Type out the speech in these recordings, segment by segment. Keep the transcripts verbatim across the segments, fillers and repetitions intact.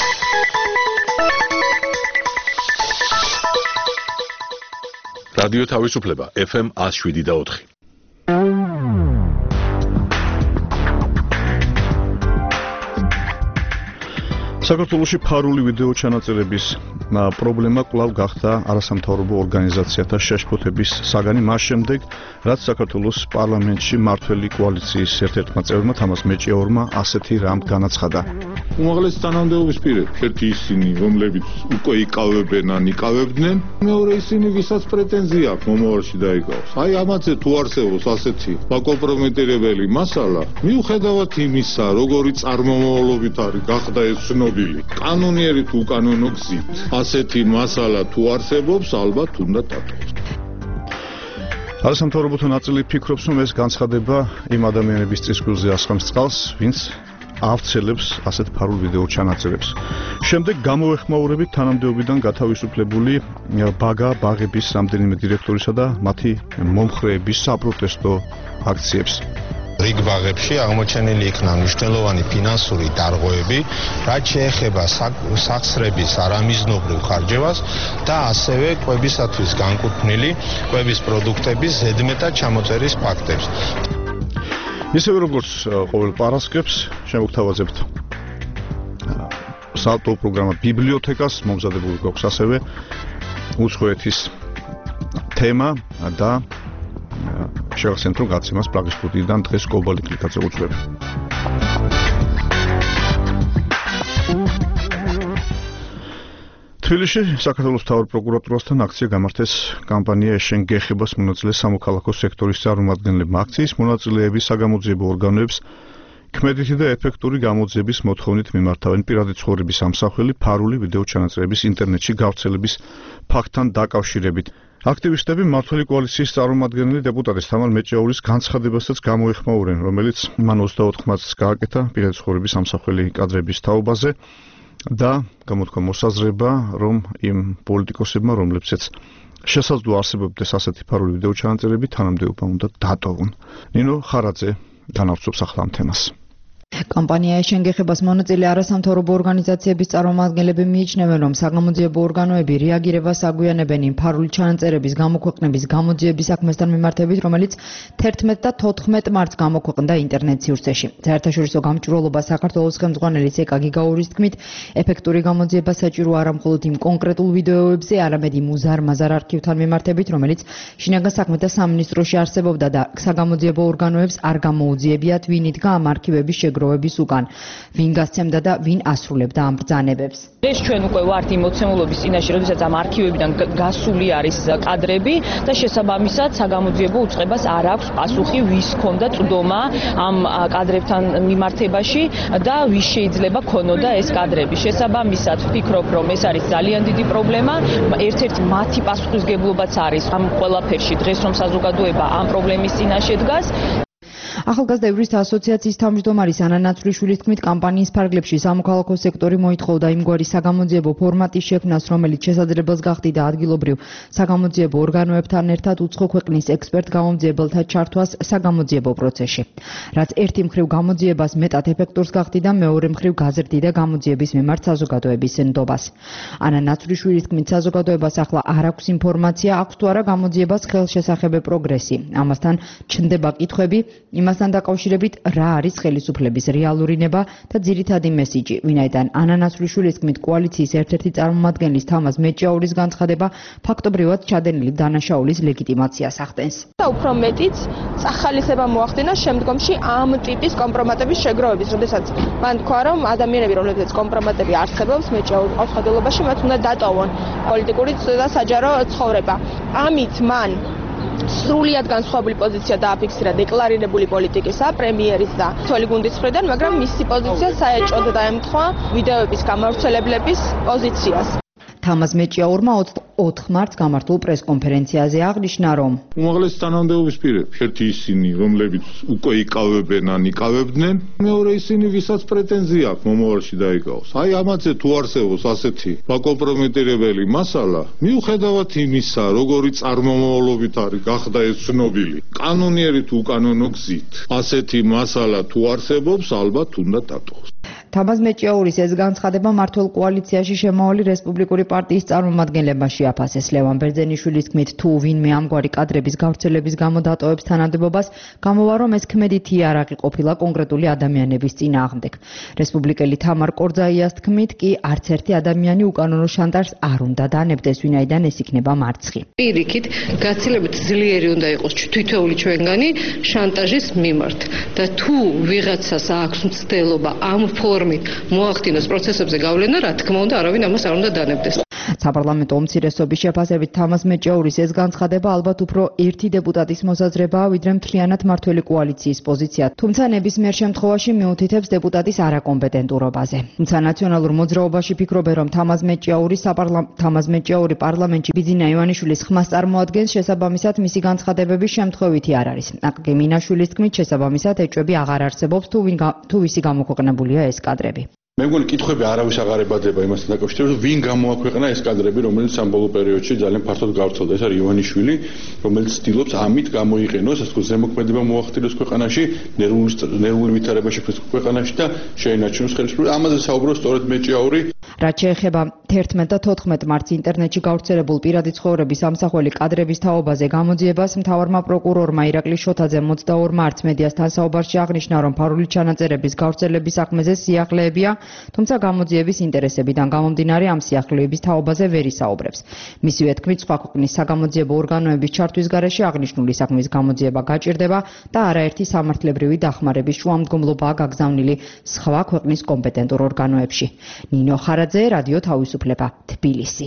რადიო თავისუფლება ეფ ემ one oh seven და four. საქართველოში ფარული ვიდეო ჩანაწერების პრობლემა კვლავ გახდა არასამთავრობო ორგანიზაციათა შეშფოთების საგანი მას შემდეგ, რაც საქართველოს პარლამენტში მმართველი კოალიციის ერთ-ერთმა წევრმა თამაზ მეჭიაურმა ასეთი რამ განაცხადა. უმაღლეს თანამდებობის პირები, ერთი ისინი, რომლებიც უკვე იკავებენ ან იკავებდნენ, მეორე ისინი, ვისაც პრეტენზია აქვს მომავალში დაიკავოს. აი ამაზე თუ არსებობს ასეთი საკომპრომიტირებელი მასალა, მიუხედავად იმისა, როგორი წარმომავლობით არის გახდა ეს ცნობილი, კანონიერი თუ უკანონო გზით, ასეთი მასალა თუ არსებობს, ალბათ უნდა დატოვოს. არასამთავრობოთა ნაწილი ფიქრობს, რომ ეს განცხადება იმ ადამიანების წისქვილზე ასხამს წყალს, ვინც ავრცელებს ასეთ ფარულ ვიდეო ჩანაწერებს. შემდეგ გამოეხმაურებით თანამდებობიდან გათავისუფლებული ბაგა ბაღების რამდენიმე დირექტორისა და მათი მომხრეების საპროტესტო აქციებს. რიგ ბაღებში აღმოჩენილი იქნა მნიშვნელოვანი ფინანსური დარღვევები, რაც შეეხება სახსრების არამიზნობრივ ხარჯებას და ასევე კვებისათვის განკუთვნილი კვების პროდუქტების ზედმეტად ჩამოწერის ფაქტებს. ისევე როგორც ყოველ პარასკევს შემოგთავაზებთ საავტორო პროგრამა ბიბლიოთეკას, მომზადებული გვაქვს ასევე უცხოეთის თემა და შევახსენებთ, რომ გაცემას პრაღის სტუდიიდან დღეს კობალი კლიკაძე უწევს. თბილისში საქართველოს მთავარ პროკურატურასთან აქცია გამართეს კამპანია ეშენ გეხებას მონაწილე სამოქალაქო სექტორის წარმომადგენლებმა. აქციის მონაწილეები საგამოძიებო ორგანოებს ქმედითი და ეფექტური გამოძიების მოთხოვნით მიმართავენ პირადი ცხოვრების ამსახველი ფარული ვიდეო ჩანაწერების ინტერნეტში გავრცელების ფაქტთან დაკავშირებით. აქტივისტები მმართველი კოალიციის წარმომადგენელი დეპუტატის თამარ მეჭიაურის განცხადებასაც გამოეხმაურენ, რომელიც მან ოცდაოთხ მარტს გააკეთა პირადი ცხოვრების ამსახველი კადრების თაობაზე და გამოთქვა მოსაზრება, რომ იმ პოლიტიკოსებმა, რომლებსაც შესაძლოა არსებობდეს ასეთი ფარული ვიდეო ჩანაწერები, თანამდებობა უნდა დატოვონ. ნინო ხარაძე განავრცობს ახლა ამ თემას. კამპანია ეშენ გეხებას მონაწილე არასამთავრობო ორგანიზაციების წარმომადგენლები მიიჩნევენ, რომ საგამოძიებო ორგანოები რეაგირებას აგვიანებენ იმ ფარული ჩანაწერების გამოქვეყნების გამოძიების საქმესთან მიმართებით, რომელიც თერთმეტ და თოთხმეტ მარტს გამოქვეყნდა ინტერნეტ სივრცეში. საერთაშორისო გამჭვირვალობა საქართველოს ხელმძღვანელი ზეკა გიგაურის თქმით, ეფექტური გამოძიება საჭირო არა მხოლოდ იმ კონკრეტულ ვიდეოებზე, არამედ იმ უზარ-მაზარ არქივთან მიმართებით, რომელიც შინაგან საქმეთა სამინისტროში არსებობდა და საგამოძიებო ორგანოებს არ გამოუძიებიათ, ვინ იდგა ამ არქივების შეგროვებას უკან, ვინ გასცემდა და ვინ ასრულებდა ამ ბრძანებებს. ეს ჩვენ უკვე ვართ იმ მოცემულობის წინაშე, როდესაც ამ არქივებიდან გასული არის კადრები და შესაბამისად საგამოძიებო უწყებას არ აქვს პასუხი, ვის ჰქონდა წვდომა ამ კადრებთან მიმართებაში და ვის შეიძლება ქონოდა ეს კადრები. შესაბამისად ვფიქრობ, რომ ეს არის ძალიან დიდი პრობლემა. ერთ-ერთი მათი პასუხისგებლობაც არის ამ ყველაფერში დღეს, რომ საზოგადოება ამ პრობლემის წინაშე დგას. ახალგაზრდა იურისტთა ასოციაციის თავმჯდომარის ანა ნაცვლიშვილის თქმით, კამპანიის ფარგლებში სამოქალაქო სექტორი მოითხოვდა იმგვარი საგამოძიებო ფორმატის შექმნას, რომელიც შესაძლებელს გახდიდა ადგილობრივ საგამოძიებო ორგანოებთან ერთად უცხო ქვეყნის ექსპერტ გამომძიებელთა ჩართვას საგამოძიებო პროცესში. რაც ერთი მხრივ გამოძიებას მეტად ეფექტურს გახდიდა, მეორე მხრივ გაზრდიდა გამოძიების მიმართ საზოგადოების ნდობას. ანა ნაცვლიშვილის თქმით, საზოგადოებას ახლა არ აქვს ინფორმაცია, აქვს თუ არა გამოძიებას ხელშესახებე პროგრესი. ამასთან ჩნდება კითხვები იმასთან დაკავშირებით, რა არის ხელისუფლების რეალური ნება და ძირითადი მესიჯი, ვინაიდან ანა ნაცვლიშვილის თქმით, კოალიციის ერთ-ერთი წარმომადგენლის თამაზ მეჭიაურის განცხადება ფაქტობრივად ჩადენილი დანაშაულის ლეგიტიმაციას ახდენს. და უფრო მეტიც წახალისება მოახდინა შემდგომში ამ ტიპის კომპრომატების შეგროვების, როდესაც მან თქვა, რომ ადამიანები, რომლებსაც კომპრომატები არსებობს მეჭიაურის ყოცხადილობაში, მათ უნდა დატოვონ პოლიტიკური და საჯარო ცხოვრება. ამით მან სრულიად განსხვავებული პოზიცია დააფიქსირა დეკლარირებული პოლიტიკისა, პრემიერის და თველი გუნდის მხრიდან, მაგრამ მისი პოზიცია საეჭოდ დაემთხვა ვიდეოების გამავრცელებლების პოზიციას. თამაზ მეჭიაურმა ოცდაოთხ მარტს გამართულ პრესკონფერენციაზე აღნიშნა, რომ უმაღლეს თანამდებობის პირები, ერთი ისინი, რომლებიც უკვე იკავებენ ან იკავებდნენ, მეორე ისინი, ვისაც პრეტენზია აქვს მომავალში დაიკავოს. აი ამაზე თუ არსებობს ასეთი საკომპრომიტირებელი მასალა, მიუხედავად იმისა, როგორი წარმომავლობით არის გახდა ეს ცნობილი, კანონიერი თუ უკანონო გზით, ასეთი მასალა თუ არსებობს, ალბათ უნდა დატოვოს. თამაზ მეჭიაურის ეს განცხადება მართლ კოალიციაში შემავალი რესპუბლიკური პარტიის წარმომადგენლებმა შეაფასეს. ლევან ბერძენიშვილის თქმით, თუ ვინმე ამგვარი კადრების გავრცელების გამო დატოვებს თანამდებობას, გამოვა რომ ეს ქმედითი იარაღი ყოფილა კონკრეტული ადამიანების წინააღმდეგ. რესპუბლიკელი თამარ კორძაიას თქმით კი არც ერთი ადამიანი უკანონო შანტაჟს არ უნდა დანებდეს, ვინაიდან ეს იქნება მარცხი. პირიქით, გაცილებით ძლიერი უნდა იყოს თითოეული ჩვენგანი შანტაჟის მიმართ და თუ ვიღაცას აქვს მცდელობა ამ ფორმით მოახდინოს პროცესებზე გავლენა, რა თქმა უნდა, არავინ ამას არ უნდა დანებდეს. საპარლამენტო უმცირესობის შეფასებით თამაზ მეჭიაურის ეს განცხადება ალბათ უფრო ერთი დეპუტატის მოსაზრებაა, ვიდრე მთლიანად მართველი კოალიციის პოზიცია. თუმცა ნებისმიერ შემთხვევაში მიუთითებს დეპუტატის არაკომპეტენტურობაზე. თუმცა ნაციონალურ მოძრაობაში ფიქრობენ, რომ თამაზ მეჭიაური თამაზ მეჭიაური პარლამენტში ბიძინა ივანიშვილის ხმას წარმოადგენს, შესაბამისად მისი განცხადებები შემთხვევითი არ არის. აკაკი მინაშვილის თქმით, შესაბამისად ეჭვები აღარ არსებობს, თუ ვინ თუ ვისი გამოქვეყნებულია ეს კადრები. მე მგონი კითხვები არავის აღარ ებადება იმასთან დაკავშირებით, ვინ გამოაქვეყნა ეს კადრები, რომელიც სამბოლო პერიოდში ძალიან ფართოდ გავრცელდა. ეს არის ივანიშვილი, რომელიც ცდილობს ამით გამოიყენოს, ასე ვთქვათ, ზემოქმედება მოახდინოს ქვეყანაში, ნერვული ვითარება შექმნას ქვეყანაში და შეენარჩუნოს ხელისუფლება. ამაზე საუბრობს სწორედ მეჭიაური. რაც შეეხება თერთმეტ და თოთხმეტ მარტს ინტერნეტში გავრცელებულ პირადი ცხოვრების ამსახველი კადრების თაობაზე გამოძიებას, მთავარმა პროკურორმა ირაკლი შოთაძე ოცდაორ მარტს მედიასთან საუბარში აღნიშნა, რომ ფარული ჩანაწერების გავრცელების საქმეზე სიახლეებია, თუმცა გამოძიების ინტერესებიდან გამომდინარე ამ სიახლეების თაობაზე ვერ ისაუბრებს. მისივე თქმით, სხვა ქვეყნის საგამოძიებო ორგანოების ჩართვის გარეშე აღნიშნული საქმის გამოძიება გაჭირდება და არაერთი სამართლებრივი დახმარების შუამდგომლობაა გაგზავნილი სხვა ქვეყნის კომპეტენტურ ორგანოებში. ნინო ხარაძე, რადიო თავისუფლება, თბილისი.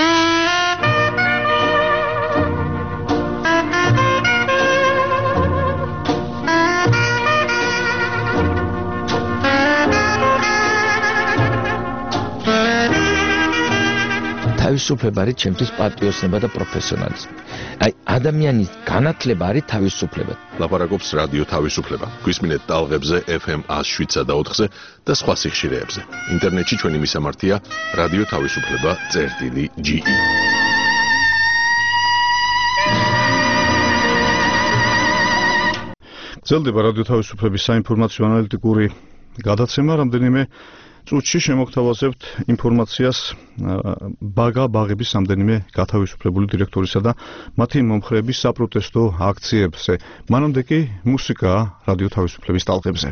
თავისუფლება არის ჩემთვის პატრიოტიზმი და პროფესიონალიზმი. აი ადამიანის განათლება არის თავისუფლება. ლაპარაკობს რადიო თავისუფლება. გვისმინეთ ტალღებზე ეფ ემ one oh seven და ოთხზე და სხვა სიხშირეებზე. ინტერნეტში ჩვენი მისამართია რადიო თავისუფლება წერტილი ჯი ი. გრძელდება რადიო თავისუფლების საინფორმაციო ანალიტიკური გადაცემა, რამდენიმე წუთში შემოგთავაზებთ ინფორმაციას ბაგა ბაღების რამდენიმე გათავისუფლებული დირექტორისა და მათი მომხრეების საპროტესტო აქციებზე. მანამდე კი მუსიკა რადიო თავისუფლების ტალღებზე.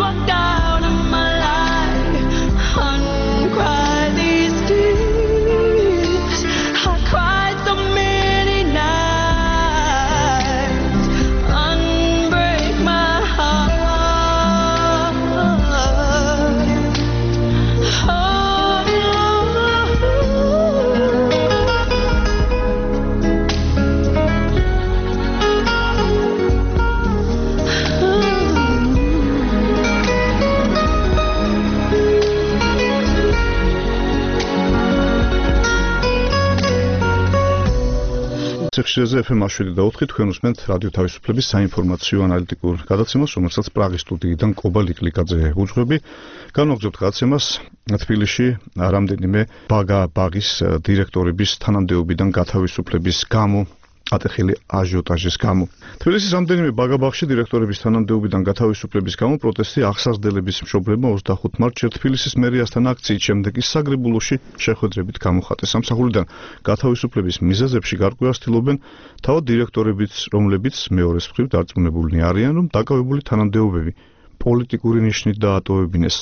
ხშირზე ეფ ემ შვიდი და ოთხი თქვენ უსმენთ რადიო თავისუფლების საინფორმაციო ანალიტიკურ გადაცემას, რომელსაც პრაღის სტუდიიდან კობა ლიკლიკაძე უძღვები. განვაგრძობთ გადაცემას თბილისში რამდენიმე ბაგა ბაღის დირექტორების თანამდებობიდან გათავისუფლების გამო ატეხილი აჟიოტაჟის გამო. თბილისის რამდენიმე ბაგა-ბაღში დირექტორების თანამდებობიდან გათავისუფლების გამო პროტესტი აღსაზრდელების მშობლებმა ოცდახუთ მარტში თბილისის მერიასთან აქციის შემდეგ ის საგრებულოში შეხვედრებით გამოხატეს. სამსახურიდან გათავისუფლების მიზეზებში გარკვევას ცდილობენ თავად დირექტორებიც, რომლებიც მეორეს მხრივ დარწმუნებულნი არიან, რომ დაკავებული თანამდებობები პოლიტიკური ნიშნით დაატოვებინეს.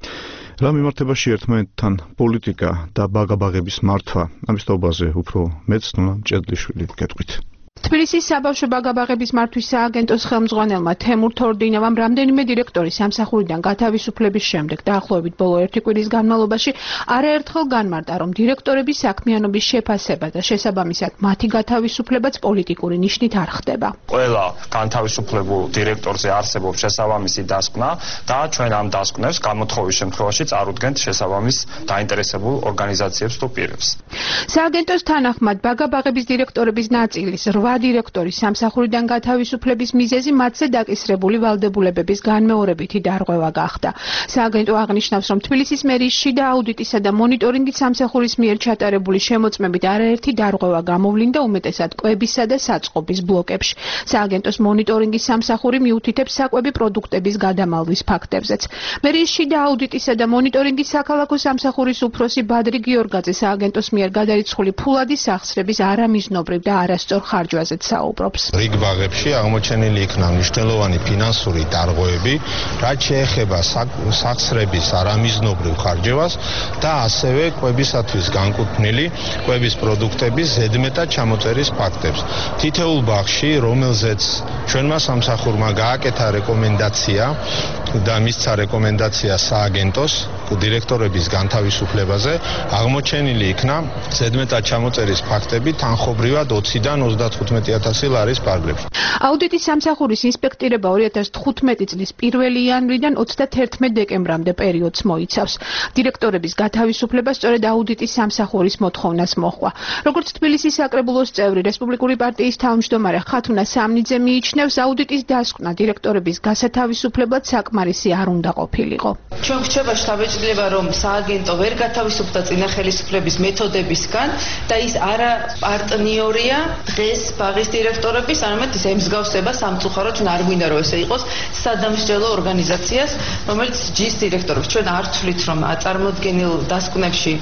რა მიმართებაში ერთმანეთთან პოლიტიკა და ბაგა-ბაღების მართვა, ამის თაობაზე უფრო მეც ნუნა მჭედლიშვილი გეტყვით. თბილისის საბავშვო ბაგა-ბაღების მართვის სააგენტოს ხელმძღვანელმა თემურ თორდინავამ რამდენიმე დირექტორის სამსახურიდან გათავისუფლების შემდეგ დაახლოებით ბოლო ერთი კვირის განმავლობაში არაერთხელ განმარტა, რომ დირექტორების საქმიანობის შეფასება და შესაბამისად მათი გათავისუფლებაც პოლიტიკური ნიშნით არ ხდება. ყველა განთავისუფლებულ დირექტორზე არსებობს შესაბამისი დასკვნა და ჩვენ ამ დასკვნებს გამოთხოვის შემთხვევაში წარუდგენთ შესაბამის დაინტერესებულ ორგანიზაციებს თუ პირებს. სააგენტოს თანახმად ბაგა-ბაღების დირექტორების ნაწილის რვა დირექტორის სამსახურიდან გათავისუფლების მიზეზი მათზე დაკისრებული ვალდებულებების განმეორებითი დარღვევა გახდა. სააგენტო აღნიშნავს, რომ თბილისის მერიის შიდა აუდიტისა და მონიტორინგის სამსახურის მიერ ჩატარებული შემოწმებით არაერთი დარღვევა გამოვლინდა უმეტესად კვებისა და საწყობის ბლოკებში. სააგენტოს მონიტორინგის სამსახური მიუთითებს საკვები პროდუქტების გადამალვის ფაქტებზეც. მერიის შიდა აუდიტისა და მონიტორინგის საქალაქო სამსახურის უფროსი ბადრი გიორგაძე სააგენტოს მიერ გადარიცხული ფულადი სახსრების არამიზნობრივ და არასწორ ხარჯვას საუბრობს. რიგ ბაღებში აღმოჩენილი იქნა მნიშვნელოვანი ფინანსური დარღვევები, რაც შეეხება სახსრების არამიზნობრივ ხარჯვას და ასევე კვებისათვის განკუთვნილი კვების პროდუქტების ზედმეტად ჩამოწერის ფაქტებს. თითოეულ ბაღში, რომელზეც ჩვენმა სამსახურმა გააკეთა რეკომენდაცია და მისცა რეკომენდაცია სააგენტოს დირექტორების განთავისუფლებაზე, აღმოჩენილი იქნა ზედმეტად ჩამოწერის ფაქტები თანხობრივად ოციდან ოცდათხუთმეტი ათასი ლარის პარგლებში. აუდიტის სამსახურის ინსპექტირება ორი ათას თხუთმეტი წლის პირველი იანვრიდან ოცდათერთმეტ დეკემბრამდე პერიოდს მოიცავს. დირექტორების გათავისუფლება სწორედ აუდიტის სამსახურის მოთხოვნას მოჰყვა. როგორც თბილისის საკრებულოს წევრი რესპუბლიკური პარტიის თავმჯდომარე ხათუნა სამნიძე მიიჩნევს, აუდიტის დასკვნა დირექტორების გასათავისუფლებლად საკმარისი არ უნდა ყოფილიყო. ჩვენ გვრჩება შთაბეჭდილება, რომ სააგენტო ვერ გათავისუფლდა წინა ხელისუფლების მეთოდებისგან და ის არა პარტნიორია დღეს ბაღის დირექტორების, არამედ ის ემსგავსება სამწუხაროდ, ჩვენ არ გვინდა რომ ესე იყოს სადამსჯელო ორგანიზაციას, რომელიც ჯის დირექტორებს. ჩვენ არ ვთვლით, რომ წარმოდგენილ დასკვნებში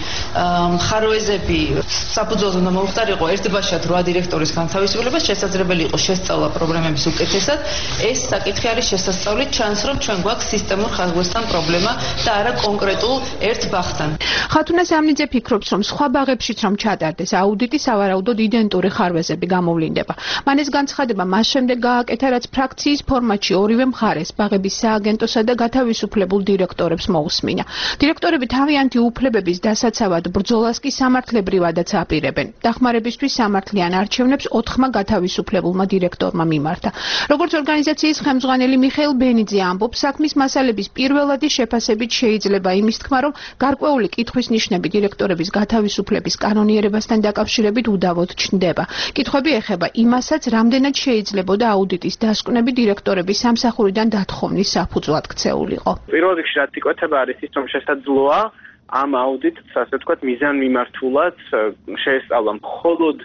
მხარვეზები საფუძველზე უნდა მოუხდარიყო ერთბაშად რვა დირექტორის განთავისუფლება, შესაძლებელი იყო შესწავლა პრობლემების უკეთესად. ეს საკითხი არის შესასწავლით, ჩანს, რომ ჩვენ გვაქვს სისტემურ ხარჯვასთან პრობლემა და არა კონკრეტულ ერთ ბაღთან. ხათუნა სამნიძე ფიქრობს, რომ სხვა ბაღებშიც რომ ჩატარდეს აუდიტი, სავარაუდოდ იდენტური ხარვეზები გამოვლინდება. მან ეს განცხადება მას შემდეგ გააკეთა, რაც ფრაქციის ფორმატში ორივე მხარეს ბაღების სააგენტოსა და გათავისუფლებულ დირექტორებს მოусმინა. დირექტორები თავიანთი უფლებების დასაცავად ბრძოლას კი სამართლებრივადაც აპირებენ. დახმარებისთვის სამართლიან არჩევნებს ოთხმა გათავისუფლებულმა დირექტორმა მიმართა. როგორც ორგანიზაციის ხელმძღვანელი მიხეილ ბენიძე ამბობს, საქმის მასალების პირველადი შეფასებით შეიძლება იმის თქმა, რომ გარკვეული კითხვის ნიშნები დირექტორების გათავისუფლების კანონიერებასთან დაკავშირებით უდავოდ ჩნდება. კითხვები ეხება იმასაც, რამდენად შეიძლებოდა აუდიტის დასკვნები დირექტორების სამსახურიდან დათხოვნის საფუძვლად ქცეულიყო. პირველ რიგში რაც იკვეთება არის ის, რომ შესაძლოა ამ აუდიტს, ასე ვთქვათ, მიზანმიმართულად შეესწავლა მხოლოდ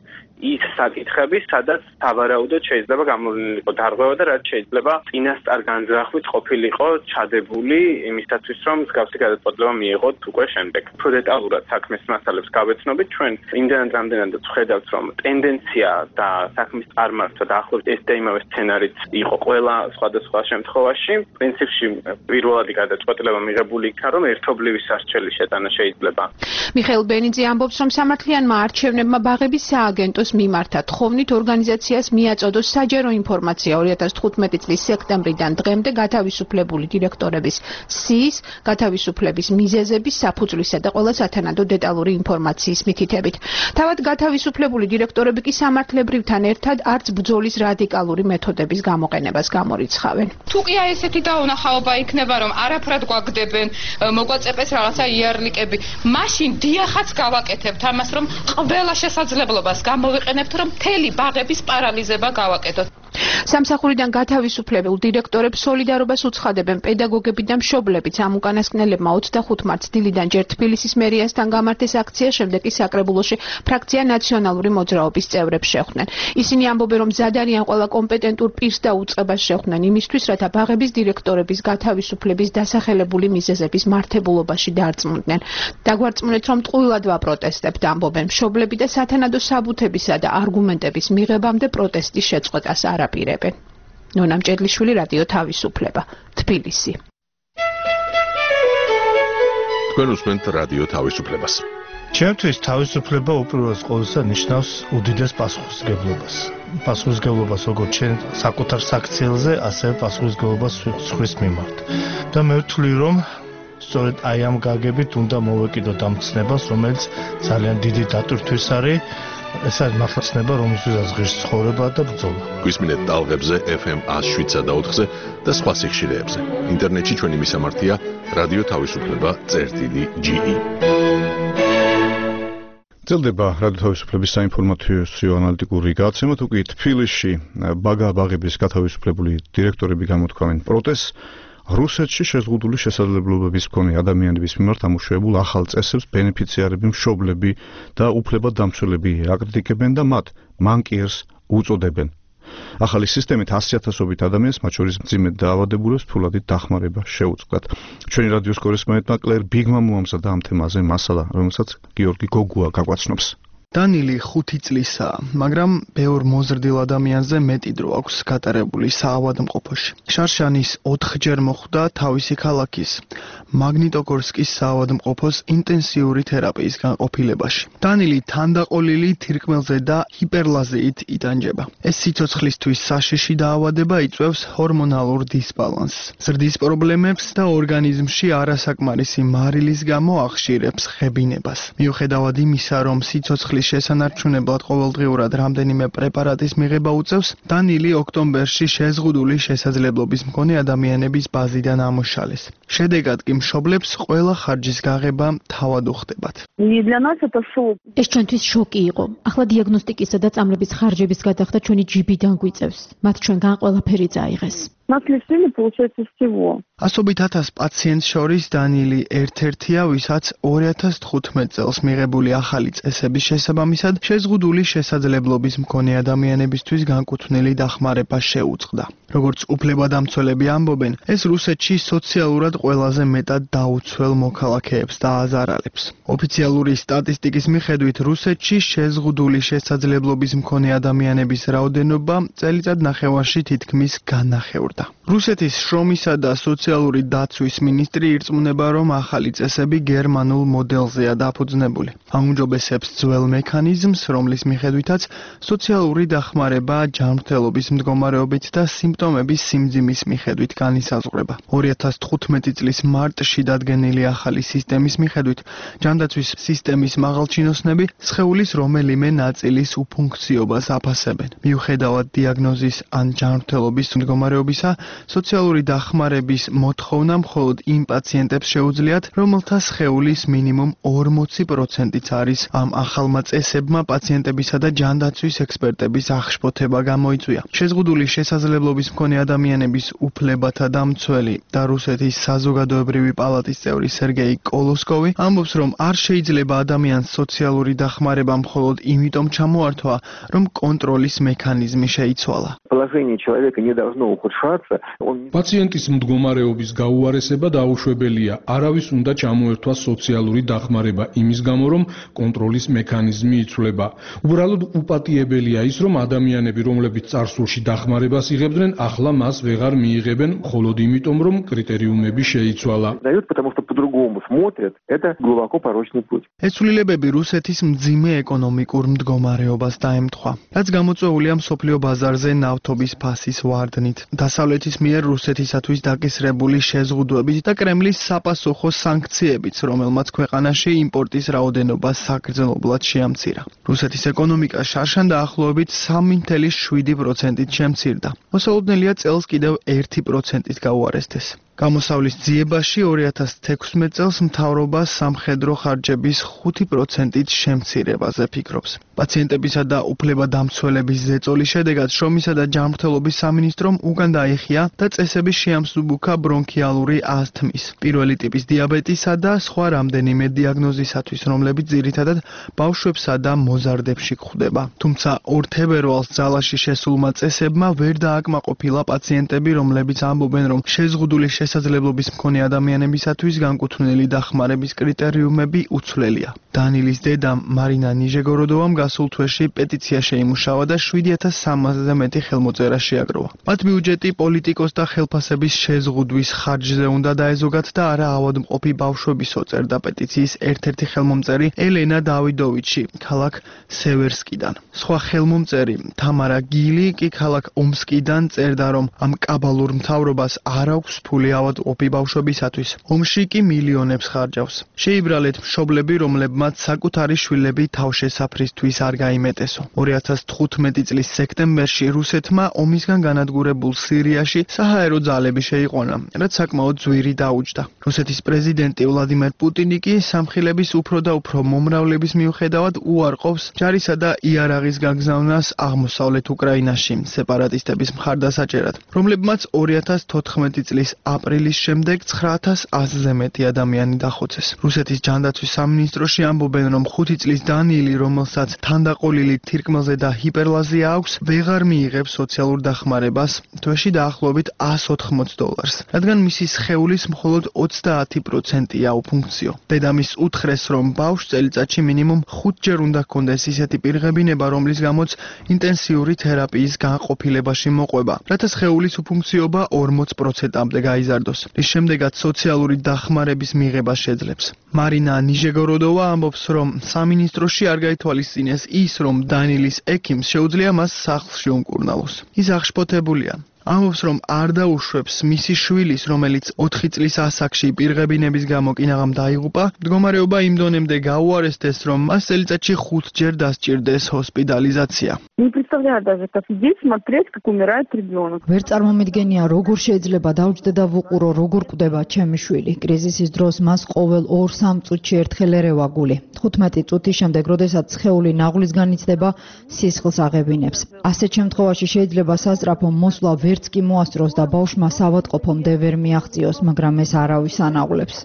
ის საკითხები, სადაც სავარაუდოდ შეიძლება გამოვლენილიყო დარღვევა და რაც შეიძლება წინასწარ განზრახვით ყოფილიყო ჩადებული იმისათვის, რომ მსგავსი გადაწყვეტილება მიიღოთ უკვე შემდეგ. უფრო დეტალურად საქმის მასალებს გავეცნობით, ჩვენ იმდენად რამდენადაც ვხედავთ, რომ ტენდენცია და საქმის წარმართვა დაახლოებით ეს და იმავე სცენარიც იყო ყველა სხვადასხვა შემთხვევაში. პრინციპში პირველადი გადაწყვეტილება მიღებული იქნა, რომ ერთობლივი სასჯელი შეტანა შეიძლება. მიხეილ ბენიძე ამბობს, რომ სამართლიანმა არჩევნებმა ბაღების სააგენტოს მიმართა თხოვნით ორგანიზაციას მიაწოდოს საჯარო ინფორმაცია ორი ათას თხუთმეტი წლის სექტემბრიდან დღემდე გათავისუფლებული დირექტორების სიის, გათავისუფლების მიზეზების, საფუძვლისა და ყველა სათანადო დეტალური ინფორმაციის მითითებით. თავად გათავისუფლებული დირექტორები კი სამართლებრივთან ერთად არც ბრძოლის რადიკალური მეთოდების გამოყენებას გამორიცხავენ. თუ კი აი ესეთი დაუნახაობა იქნება, რომ არაფრად გვაგდებენ, მოგვაწეპეს რაღაცა იარლიკები, მაშინ დიახაც გავაკეთებთ ამას, რომ ყველა შესაძლებლობას გამოვიყენებთ, რომ მთელი ბაღების პარალიზება გავაკეთოთ. სამსახურიდან გათავისუფლებულ დირექტორებს სოლიდარობას უცხადებენ პედაგოგები და მშობლებიც. ამ უკანასკნელებმა ოცდახუთ მარტს დილიდან ჯერ თბილისის მერიასთან გამართეს აქცია, შემდეგ კი საკრებულოში ფრაქცია ნაციონალური მოძრაობის წევრებს შეხვდნენ. ისინი ამბობენ, რომ მზად არიან ყველა კომპეტენტურ პირს და უწყებას შეხვდნენ იმისთვის, რათა ბაღების დირექტორების გათავისუფლების დასახელებული მიზეზების მართებულობაში დარწმუნდნენ. დაგვარწმუნეთ, რომ ტყუილად ვაპროტესტებთ, ამბობენ მშობლები და სათანადო საბუთებისა და არგუმენტების მიღებამდე პროტესტის შეწყვეტას არ აპირებენ. ნონა მჭედლიშვილი, რადიო თავისუფლება, თბილისი. თქვენ უსმენთ რადიო თავისუფლებას. ჩემთვის თავისუფლება უპირველეს ყოვლისა ნიშნავს უდიდეს პასუხისმგებლობას. პასუხისმგებლობას როგორც ჩვენ საკუთარ საქციელზე, ასევე პასუხისმგებლობას სხვის მიმართ. და მე ვთვლი, რომ სწორედ აი ამ გაგებით უნდა მოვეკიდოთ ამ ცნებას, რომელიც ძალიან დიდი დატვირთვის არის. ეს არის მართლაცნება, რომელსაც ღირს ცხოვრება და ბრძოლა. გვისმინეთ ტალღებზე ეფ ემ ას შვიდსა და ოთხზე და სხვა სიხშირეებზე. ინტერნეტში ჩვენი მისამართია რადიო თავისუფლება წერტილი ჯი ი. ძლდება რადიო თავისუფლების საინფორმაციო ანალიტიკური გადაცემა, თუ კი თბილისში ბაღების გათავისუფლებული დირექტორები გამოთქვამენ პროტესტს, რუსეთში შეზღუდული შესაძლებლობების მქონე ადამიანების მიმართ ამუშავებულ ახალ წესებს ბენეფიციარები, მშობლები და უფლებადამცველები აკრიტიკებენ და მათ მანკიერს უწოდებენ. ახალი სისტემით ასი ათასობით ადამიანს, მათ შორის მძიმე დაავადებულებს, ფულადი დახმარება შეუწყდათ. ჩვენი რადიოს კორესპონდენტმა კლერ ბიგმა მოამზადა ამ თემაზე მასალა, რომელსაც გიორგი გოგუა გაგვაცნობს. დანილი ხუთი წლისაა, მაგრამ ბევრ მოზრდილ ადამიანზე მეტი დრო აქვს გატარებული საავადმყოფოში. შარშანის ოთხჯერ მოხვდა თავისი ქალაქის მაგნიტოგორსკის საავადმყოფოს ინტენსიური თერაპიის განყოფილებაში. დანილი თანდაყოლილი თირკმელზე და ჰიპერლაზიით იტანჯება. ეს სიცოცხლისთვის საშიში დაავადება იწვევს ჰორმონალურ დისბალანსს, ზრდის პრობლემებს და ორგანიზმში არასაკმარისი მარილის გამო ახშირებს ხებინებას. მიუხედავად იმისა, რომ სიცოცხლის შესანარჩუნებლად ყოველდღიურად რამდენიმე პრეპარატის მიღება უწევს, დანილი ოქტომბერში შეზღუდული შესაძლებლობის მქონე ადამიანების ბაზიდან ამოშალეს. შედეგად კი მშობლებს ყველა ხარჯის გაღება თავად უხდებათ. ეს ჩვენთვის შოკი იყო. ახლა დიაგნოსტიკისა და წამლების ხარჯების გადახდა ჩვენი ჯიბიდან გვიწევს. მათ ჩვენგან ყველაფერი წაიღეს. ასობით ათას პაციენტს შორის დანილი ერთ-ერთია, ვისაც ორი ათას თხუთმეტ წელს მიღებული ახალი წესების შესაბამისად შეზღუდული შესაძლებლობის მქონე ადამიანებისთვის განკუთვნილი დახმარება შეუწყდა. როგორც უფლებადამცველები ამბობენ, ეს რუსეთში სოციალურად ყველაზე მეტად დაუცველ მოქალაქეებს დააზარალებს. ოფიციალური სტატისტიკის მიხედვით, რუსეთში შეზღუდული შესაძლებლობის მქონე ადამიანების რაოდენობა წელიწად ნახევარში თითქმის განახევრდა. რუსეთის შრომისა და სოციალური დაცვის მინისტრი ირწმუნება, რომ ახალი წესები გერმანულ მოდელზეა დაფუძნებული. აუმჯობესებს ძველ მექანიზმს, რომლის მიხედვითაც სოციალური დახმარება ჯანმრთელობის მდგომარეობით და სიმპტომების სიმძიმის მიხედვით განისაზღვრება. ორი ათას თხუთმეტი წლის მარტში დადგენილი ახალი სისტემის მიხედვით, ჯანდაცვის სისტემის მაღალჩინოსნები სხეულის რომელიმე ნაწილის უფუნქციობას აფასებენ. მიუხედავად დიაგნოზის ან ჯანმრთელობის მდგომარეობისა, სოციალური დახმარების მოთხოვნა მხოლოდ იმ პაციენტებს შეუძლიათ, რომელთა სხეულის მინიმუმ ორმოცი პროცენტიც არის. ამ ახალმა წესებმა პაციენტებისა და ჯანდაცვის ექსპერტების აღშფოთება გამოიწვია. შეზღუდული შესაძლებლობის მქონე ადამიანების უფლებათა დამცველი და რუსეთის საზოგადოებრივი პალატის წევრი სერგეი კოლოსკოვი ამბობს, რომ არ შეიძლება ადამიანს სოციალური დახმარება მხოლოდ იმიტომ ჩამოართვა, რომ კონტროლის მექანიზმი შეიცვალა. პაციენტის მდგომარეობის გაუარესება დაუშვებელია. არავის უნდა ჩამოერთვას სოციალური დახმარება იმის გამო, რომ კონტროლის მექანიზმი იცვლება. უბრალოდ უპატიებელია ის, რომ ადამიანები, რომლებიც წარსულში დახმარებას იღებდნენ, ახლა მას ვეღარ მიიღებენ მხოლოდ იმიტომ, რომ კრიტერიუმები შეიცვალა. ეცვლილებები რუსეთის მძიმე ეკონომიკურ მდგომარეობას დაემთხვა, რაც გამოწვეულია მსოფლიო ბაზარზე ნავთობის ფასის ვარდნით, დასავლეთის მიერ რუსეთისათვის დაკისრებული შეზღუდვებით და კრემლის საპასუხო სანქციებით, რომელმაც ქვეყანაში იმპორტის რაოდენობა საგრძნობლად შეამცირა. რუსეთის ეკონომიკა შარშან დაახლოებით სამი ათეული შვიდი პროცენტით შემცირდა. მოსალოდნელია წელს კიდევ ერთი პროცენტით გაუარესდეს. გამოსავლის ძიებაში ორი ათას თექვსმეტ წელს მთავრობა სამხედრო ხარჯების ხუთი პროცენტით შემცირებაზე ფიქრობს. პაციენტებისა და უფლებადამცველების ზეწოლის შედეგად შრომისა და ჯანმრთელობის სამინისტრომ უკან დაიხია და წესები შეამსუბუქა ბრონქიალური ასთმის, პირველი ტიპის დიაბეტისა და სხვა რამდენიმე დიაგნოზისათვის, რომლებიც ძირითადად ბავშვებსა და მოზარდებში გვხვდება. თუმცა ორ თებერვალს ძალაში შესულმა წესებმა ვერ დააკმაყოფილა პაციენტები, რომლებიც ამბობენ, რომ შეზღუდული შესაძლებლობის მქონე ადამიანებისათვის განკუთვნილი დახმარების კრიტერიუმები უცვლელია. დანილის დედამ მარინა ნიჟეგოროდოვამ გასულ თვეში პეტიცია შეიმუშავა და შვიდი ათას სამასზე მეტი ხელმოწერა შეაგროვა. მათ ბიუჯეტი პოლიტიკოსთა ხელფასების შეზღუდვის ხარჯზე უნდა დაეზოგათ და არა ავადმყოფი ბავშვებისო, წერდა პეტიციის ერთ-ერთი ხელმომწერი ელენა დავიდოვიჩი ქალაქ სევერსკიდან. სხვა ხელმომწერი თამარა გილი კი ქალაქ ომსკიდან წერდა, რომ ამ კაბალურ მთავრობას არ აქვს ფული ავადმყოფი ბავშვებისათვის. ომში კი მილიონებს ხარჯავს. შეიბრალეთ მშობლები, რომლებმაც საკუთარი შვილები თავშესაფრისთვის არ გაიმეტესო. ორი ათას თხუთმეტი წლის სექტემბერში რუსეთმა ომისგან განადგურებულ სირიაში საჰაერო ძალები შეიყვანა, რაც საკმაოდ ძვირი დაუჯდა. რუსეთის პრეზიდენტი ვლადიმერ პუტინი კი სამხილების უფრო და უფრო მომრავლების მიუხედავად უარყოფს ჯარისა და იარაღის გაგზავნას აღმოსავლეთ უკრაინაში სეპარატისტების მხარდასაჭერად, რომლებმაც ორი ათას თოთხმეტი წლის აპრილის შემდეგ ცხრა ათას ასზე მეტი ადამიანი დახოცეს. რუსეთის ჯანდაცვის სამინისტროში ამბობენ, რომ ხუთი წლის დანიელი, რომელსაც თანდაყოლილი თირკმელზე და ჰიპერლაზია აქვს, ვეღარ მიიღებს სოციალურ დახმარებას, თვეში დაახლოებით ას ოთხმოც დოლარს, რადგან მისი სხეულის მხოლოდ ოცდაათი პროცენტია უფუნქციო. დედამის უთხრეს, რომ ბავშვს წელიწადში მინიმუმ ხუთჯერ უნდა ჰქონდეს ისეთი პირღებინება, რომლის გამოც ინტენსიური თერაპიის განყოფილებაში მოყვება, რათა სხეულის უფუნქციობა ორმოც პროცენტამდე გაიზარდოს, რის შემდეგაც სოციალური დახმარების მიღება შეძლებს. მარინა ნიჟეგოროდოვა ამბობს, რომ სამინისტროში არ გაითვალისწინეს ის, რომ დანილის ექიმს შეუძლია მას სახლში უმკურნალოს. ის აღშფოთებულია. ამბობს, რომ არ დაუშვებს მისი შვილის, რომელიც ოთხი წლის ასაკში პირღებინების გამო კინაღამ დაიღუპა, მდგომარეობა იმ დონემდე გაუარესდეს, რომ მას წელიწადში ხუთჯერ დასჭირდეს ჰოსპიტალიზაცია. ვერ წარმომიდგენია, როგორ შეიძლება დავჯდე და ვუყურო, როგორ კვდება ჩემი შვილი. კრიზისის დროს მას ყოველ ორ-სამ წუთში ერთხელ ერევა გული. თხუთმეტი წუთის შემდეგ, როდესაც სხეული ნაღვლისგან იცდება, სისხლს აღებინებს. ასეთ შემთხვევაში შეიძლება სასწრაფო მოსვლა ვერც კი მოასწროს და ბავშვმა საავადმყოფომდე ვერ მიაღწიოს, მაგრამ ეს არავის ანაღვლებს.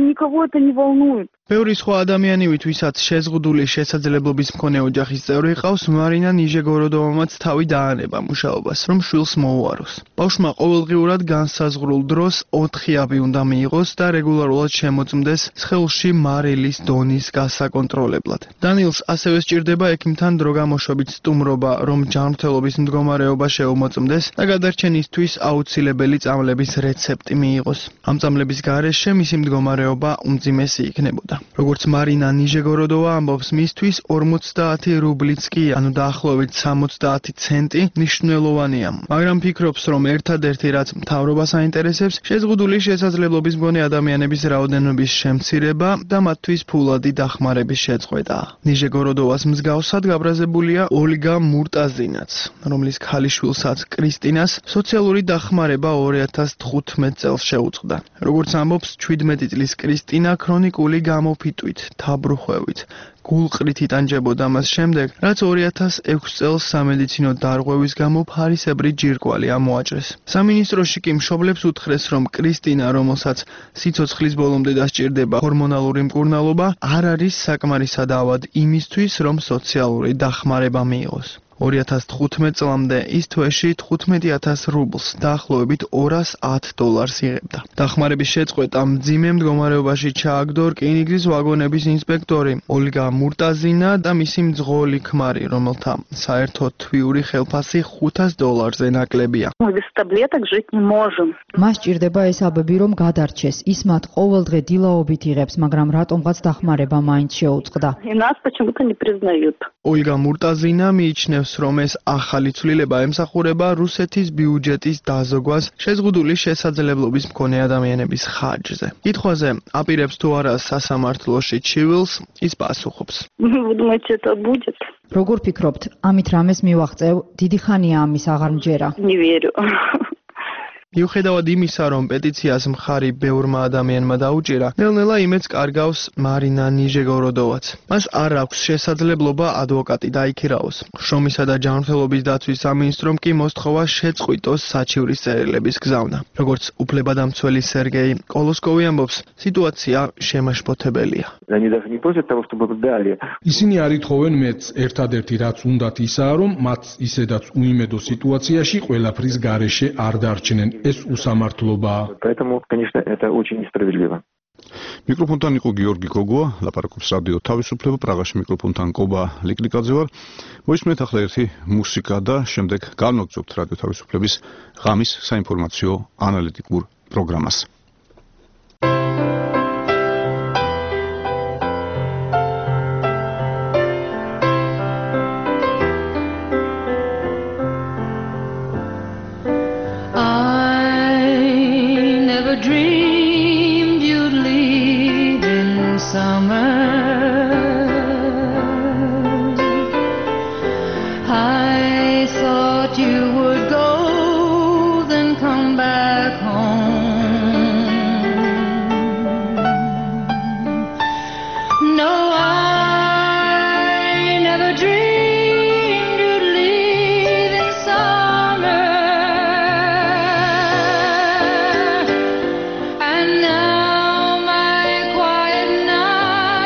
ბევრი სხვა ადამიანივით, ვისაც შეზღუდული შესაძლებლობის მქონე ოჯახის წევრი ყავს, მარინა ნიჟეგოროდოვამაც თავი დაანება მუშაობას, რომ შვილს მოუაროს. ბავშვმა ყოველდღიურად განსაზღვრულ დროს ოთხიავი უნდა მიიღოს და რეგულარულად შემოწმდეს სხეულში მარილის დონის გასაკონტროლებლად. დანილს ასევე სჭირდება ექიმთან დროგამოშვებით სტუმრობა, რომ ჯანმრთელობის მდგომარეობა შეუმოწმდეს და გადარჩენისთვის აუცილებელი წამლების რეცეპტი მიიღოს. ამ წამლების გარეშე მისი მდგომარეობა უმძიმესი იქნებოდა. როგორც მარინა ნიჟეგოროდოვა ამბობს, მისთვის ორმოცდაათი რუბლიც კი, ანუ დაახლოებით სამოცდაათი ცენტი მნიშვნელოვანია. მაგრამ ფიქრობს, რომ ერთადერთი რაც მთავრობას აინტერესებს, შეზღუდული შესაძლებლობის მქონე ადამიანების რაოდენობის შემცირება და მათთვის ფულადი დახმარების შეწყვეტა. ნიჟეგოროდოვას მსგავსად გაბრაზებულია ოლიგა მურტაზინაც, რომლის ქალიშვილსაც კრისტინას სოციალური დახმარება ორი ათას თხუთმეტ წელს შეუწყდა. როგორც ამბობს, ჩვიდმეტი წლის კრისტინა ქრონიკული გამოფიტვით, თაბრუხვევით, გულყრით იტანჯებოდა მას შემდეგ, რაც ორი ათას ექვსი წელს სამედიცინო დარღვევის გამო ფარისებრი ჯირკვალი ამოაჭრეს. სამინისტროში კი მშობლებს უთხრეს, რომ კრისტინა, რომელსაც სიცოცხლის ბოლომდე დასჭირდება ჰორმონალური მკურნალობა, არ არის საკმარისად ავად იმისთვის, რომ სოციალური დახმარება მიიღოს. ორი ათას თხუთმეტ წლამდე ის თვეში თხუთმეტი ათას რუბლს, დაახლოებით ორას ათ დოლარს იღებდა. დახმარების შეწყვეტა მძიმე მდგომარეობაში ჩააგდო რკინიგზის ვაგონების ინსპექტორი ოლგა მურტაზინა და მისი მძღოლი ქმარი, რომელთა საერთო თვიური ხელფასი ხუთას დოლარზე ნაკლებია. მას ჭირდება ეს აბები, რომ გადარჩეს. ის მათ ყოველდღე დილაობით იღებს, მაგრამ რატომღაც დახმარება მაინც შეუწყდა. ოლგა მურტაზინა მიიჩნევს, რომ ეს ახალი ცვლილება ემსახურება რუსეთის ბიუჯეტის დაზოგვას შეზღუდული შესაძლებლობის მქონე ადამიანების ხარჯზე. კითხვაზე, აპირებს თუ არა სასამართლოში ჩივილს, ის პასუხობს. როგორ ფიქრობთ, ამით რამეს მივაღწევ? დიდი ხანია ამის აღარ მჯერა. მიუხედავად იმისა, რომ პეტიციას მხარი ბევრმა ადამიანმა დაუჭირა, ნელ-ნელა იმედს კარგავს მარინა ნიჟეგოროდოვაც. მას არ აქვს შესაძლებლობა ადვოკატი დაიქირავოს. შრომისა და ჯანმრთელობის დაცვის სამინისტრომ კი მოსთხოვა შეწყვიტოს საჩივრის წერილების გზავნა. როგორც უფლებადამცველი სერგეი კოლოსკოვი ამბობს, სიტუაცია შემაშფოთებელია. ისინი არ ითხოვენ მეც, ერთადერთი რაც უნდათ ისაა, რომ მათ ისედაც უიმედო სიტუაციაში ყველაფრის გარეშე არ დარჩნენ. ეს უსამართლობაა. მიკროფონთან იყო გიორგი გოგოა, ლაპარაკობს რადიო თავისუფლება, პრაღაში მიკროფონთან კობა ლიკრიკაძე ვარ. მოისმენთ ახლა ერთი მუსიკა და შემდეგ განვაგრძობთ რადიო თავისუფლების ღამის საინფორმაციო ანალიტიკურ პროგრამას. Now my quiet night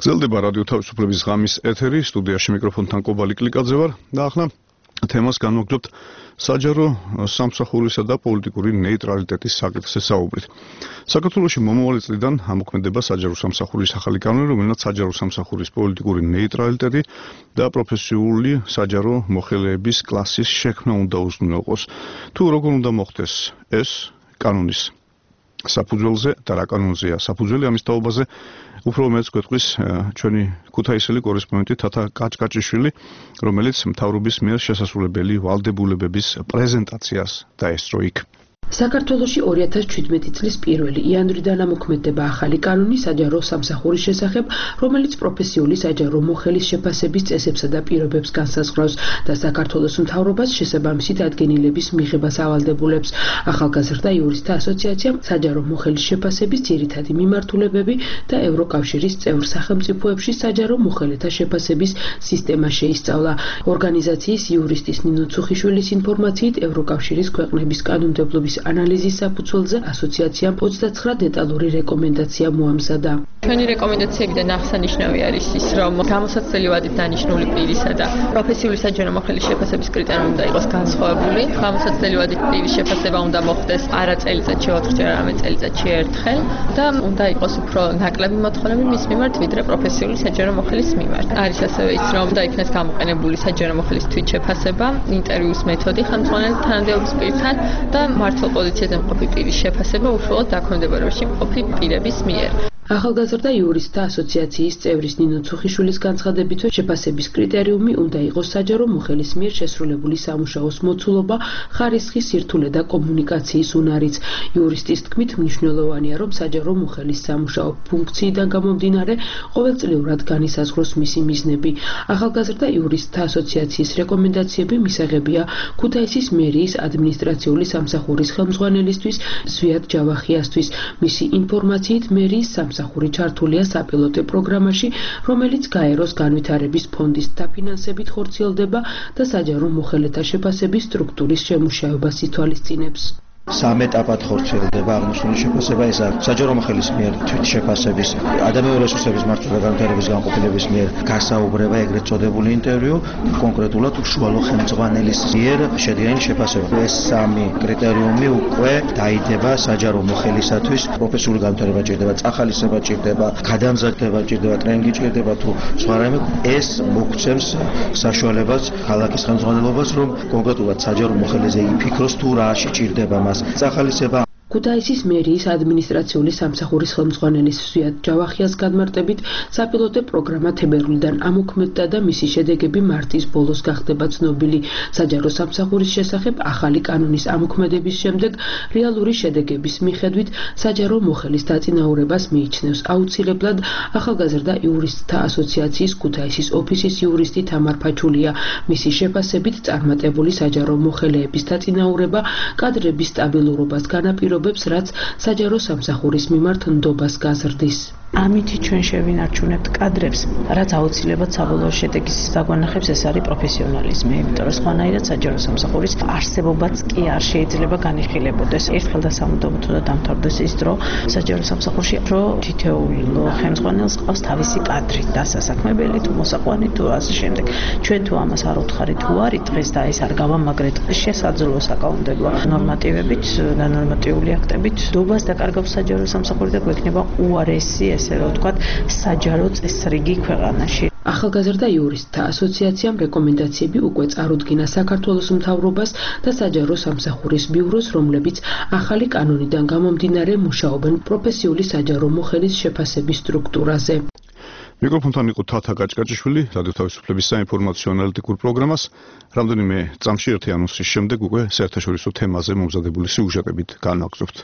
გრძელდება რადიო თავისუფლების ღამის ეთერი, სტუდიაში მიკროფონთან კობალი კლიკაძე ვარ და ახლა თემას განვაგრძობთ საჯარო სამსახურისა და პოლიტიკური ნეიტრალიტეტის საკითხზე საუბრით. საქართველოში მომავალი წლიდან ამოქმედება საჯარო სამსახურის ახალი კანონი, რომელსაც საჯარო სამსახურის პოლიტიკური ნეიტრალიტეტი და პროფესიული საჯარო მოხელეების კლასის შექმნა უნდა უზრუნველყოს. თუ როგორ უნდა მოხდეს ეს კანონის საფუძველზე და რა კანონზეა საფუძველი, ამის თაობაზე უფრო მეც გვეტყვის ჩვენი ქუთაისელი კორესპონდენტი თათა კაჭკაჭიშვილი, რომელიც მთავრობის მიერ შესასრულებელი ვალდებულებების პრეზენტაციას დაესწრო იქ. საქართველოში ორი ათას შვიდმეტი წლის პირველი იანვრიდან ამოქმედება ახალი კანონი საჯარო სამსახურის შესახებ, რომელიც პროფესიული საჯარო მოხელის შეფასების წესებსა და პირობებს განსაზღვრავს და საქართველოს მთავრობას შესაბამისი დადგენილების მიღებას ავალდებულებს. ახალგაზრდა იურისტთა ასოციაციამ საჯარო მოხელის შეფასების ძირითადი მიმართულებები და ევროკავშირის წევრ სახელმწიფოებში საჯარო მოხელეთა შეფასების სისტემა შეისწავლა. ორგანიზაციის იურისტის ნინო ცუხიშვილის ინფორმაციით, ევროკავშირის ქვეყნების კანონმდებლობის ანალიზის საფუძველზე ასოციაციამ ოცდაცხრა დეტალური რეკომენდაცია მოამზადა. ჩვენი რეკომენდაციებიდან აღსანიშნავი არის ის, რომ გამოსაცდელი ვადით დანიშნული პირისა და პროფესიული საჯარო მოხელის შეფასების კრიტერიუმი უნდა იყოს განსხვავებული. გამოსაცდელი ვადით პირის შეფასება უნდა მოხდეს არა წელიწადში ოთხჯერ, არამედ წელიწადში ერთხელ და უნდა იყოს უფრო ნაკლები მოთხოვნები მის მიმართ, ვიდრე პროფესიული საჯარო მოხელის მიმართ. არის ასევე ის, რომ უნდა იქნეს გამოყენებული საჯარო მოხელის თვითშეფასება, ინტერვიუს მეთოდი ხელმძღვანელის თანამდებობის პირთან და მართლ პოზიციაზე მყოფი პირის შეფასება უშუალოდ დაქვემდებარებაში მყოფი პირების მიერ. ახალგაზრდა იურისტთა ასოციაციის წევრის ნინო ცუხიშვილის განცხადებით, შეფასების კრიტერიუმი უნდა იყოს საჯარო მოხელის მიერ შესრულებული სამუშაოს მოცულობა, ხარისხი, სირთულე და კომუნიკაციის უნარიც. იურისტის თქმით, მნიშვნელოვანია, რომ საჯარო მოხელის სამუშაო ფუნქციიდან გამომდინარე ყოველწლიურად განისაზღვროს მისი მიზნები. ახალგაზრდა იურისტთა ასოციაციის რეკომენდაციები მისაღებია ქუთაისის მერიის ადმინისტრაციული სამსახურის ხელმძღვანელისთვის ზვიად ჯავახიასთვის. მისი ინფორმაციით, მერიის სამსახური ჩართულია საპილოტო პროგრამაში, რომელიც გაეროს განვითარების ფონდის დაფინანსებით ხორციელდება და საჯარო მოხელეთა შეფასების სტრუქტურის შემუშავებას ითვალისწინებს. სამ ეტაპად ხორციელდება აღნიშნული შეფასება, ეს არის საჯარო მოხელის მიერ თვითშეფასების, ადამიანური რესურსების მართვა და განვითარების განყოფილების მიერ გასაუბრება, ეგრეთ წოდებული ინტერვიუ, კონკრეტულად უშუალო ხელმძღვანელის მიერ შედგენილი შეფასება. ეს სამი კრიტერიუმი უკვე დაიდება საჯარო მოხელისათვის. პროფესიული განვითარება ჭირდება, წახალისება ჭირდება, გადამზადდება ჭირდება, ტრენინგი ჭირდება თუ სხვა რამე. ეს მოგცემს საშუალებას ქალაქის ხელმძღვანელობას, რომ კონკრეტულად საჯარო მოხელიზე იფიქროს თუ რაში ჭირდება მას. სახალისება ქუთაისის მერიის ადმინისტრაციული სამსახურის ხელმძღვანელის ზვიად ჯავახიას განმარტებით, საპილოტო პროგრამა თებერვლიდან ამოქმედდა და მისი შედეგები მარტის ბოლოს გახდება ცნობილი. საჯარო სამსახურის შესახებ ახალი კანონის ამოქმედების შემდეგ რეალური შედეგების მიხედვით საჯარო მოხელის დაწინაურებას მიიჩნევს აუცილებლად ახალგაზრდა იურისტთა ასოციაციის ქუთაისის ოფისის იურისტი თამარ ფაჩულია. მისი შეფასებით წარმატებული საჯარო მოხელეების დაწინაურება კადრების სტაბილურობას განაპირობებს, რაც საჯარო სამსახურის მიმართ ნდობას გაზრდის. ამით ჩვენ შევინარჩუნებთ კადრებს, რაც აუცილებლად საბოლოო შედეგის დაგვანახებს, ეს არის პროფესიონალიზმი, იმიტომ რომ სხვანაირად საჯარო სამსახურის არსებობაც კი არ შეიძლება განიხილებოდეს. ერთხელ და სამუდამოდ უნდა დამთავრდეს ის დრო საჯარო სამსახურში, რომ თითოეულ ხელმძღვანელს ყავს თავისი კადრი, დასასაქმებელი თუ მოსაყვანი თუ ასე შემდეგ. ჩვენ თუ ამას არ უთხარით თუ არის დღეს და ეს არ გავამაგრეთ, შესაძლოა საკანონმდებლო ნორმატივებით და ნორმატიული აქტებით ნდობას დაკარგავს საჯარო სამსახური და გვექნება უარესი, ესე რომ ვთქვათ, საჯარო წესრიგი ქვეყანაში. ახალგაზრდა იურისტთა ასოციაციამ რეკომენდაციები უკვე წარუდგინა საქართველოს მთავრობას და საჯარო სამსახურის ბიუროს, რომლებიც ახალი კანონიდან გამომდინარე მუშაობენ პროფესიული საჯარო მოხელის შეფასების სტრუქტურაზე. მიკროფონთან იყო თათა კაჭკაჭიშვილი, რადიო თავისუფლების საინფორმაციო ანალიტიკურ პროგრამას. რამდენიმე წამში ერთი ანონსის შემდეგ უკვე საერთაშორისო თემაზე მომზადებული სიუჟეტებით განვაგრძობთ.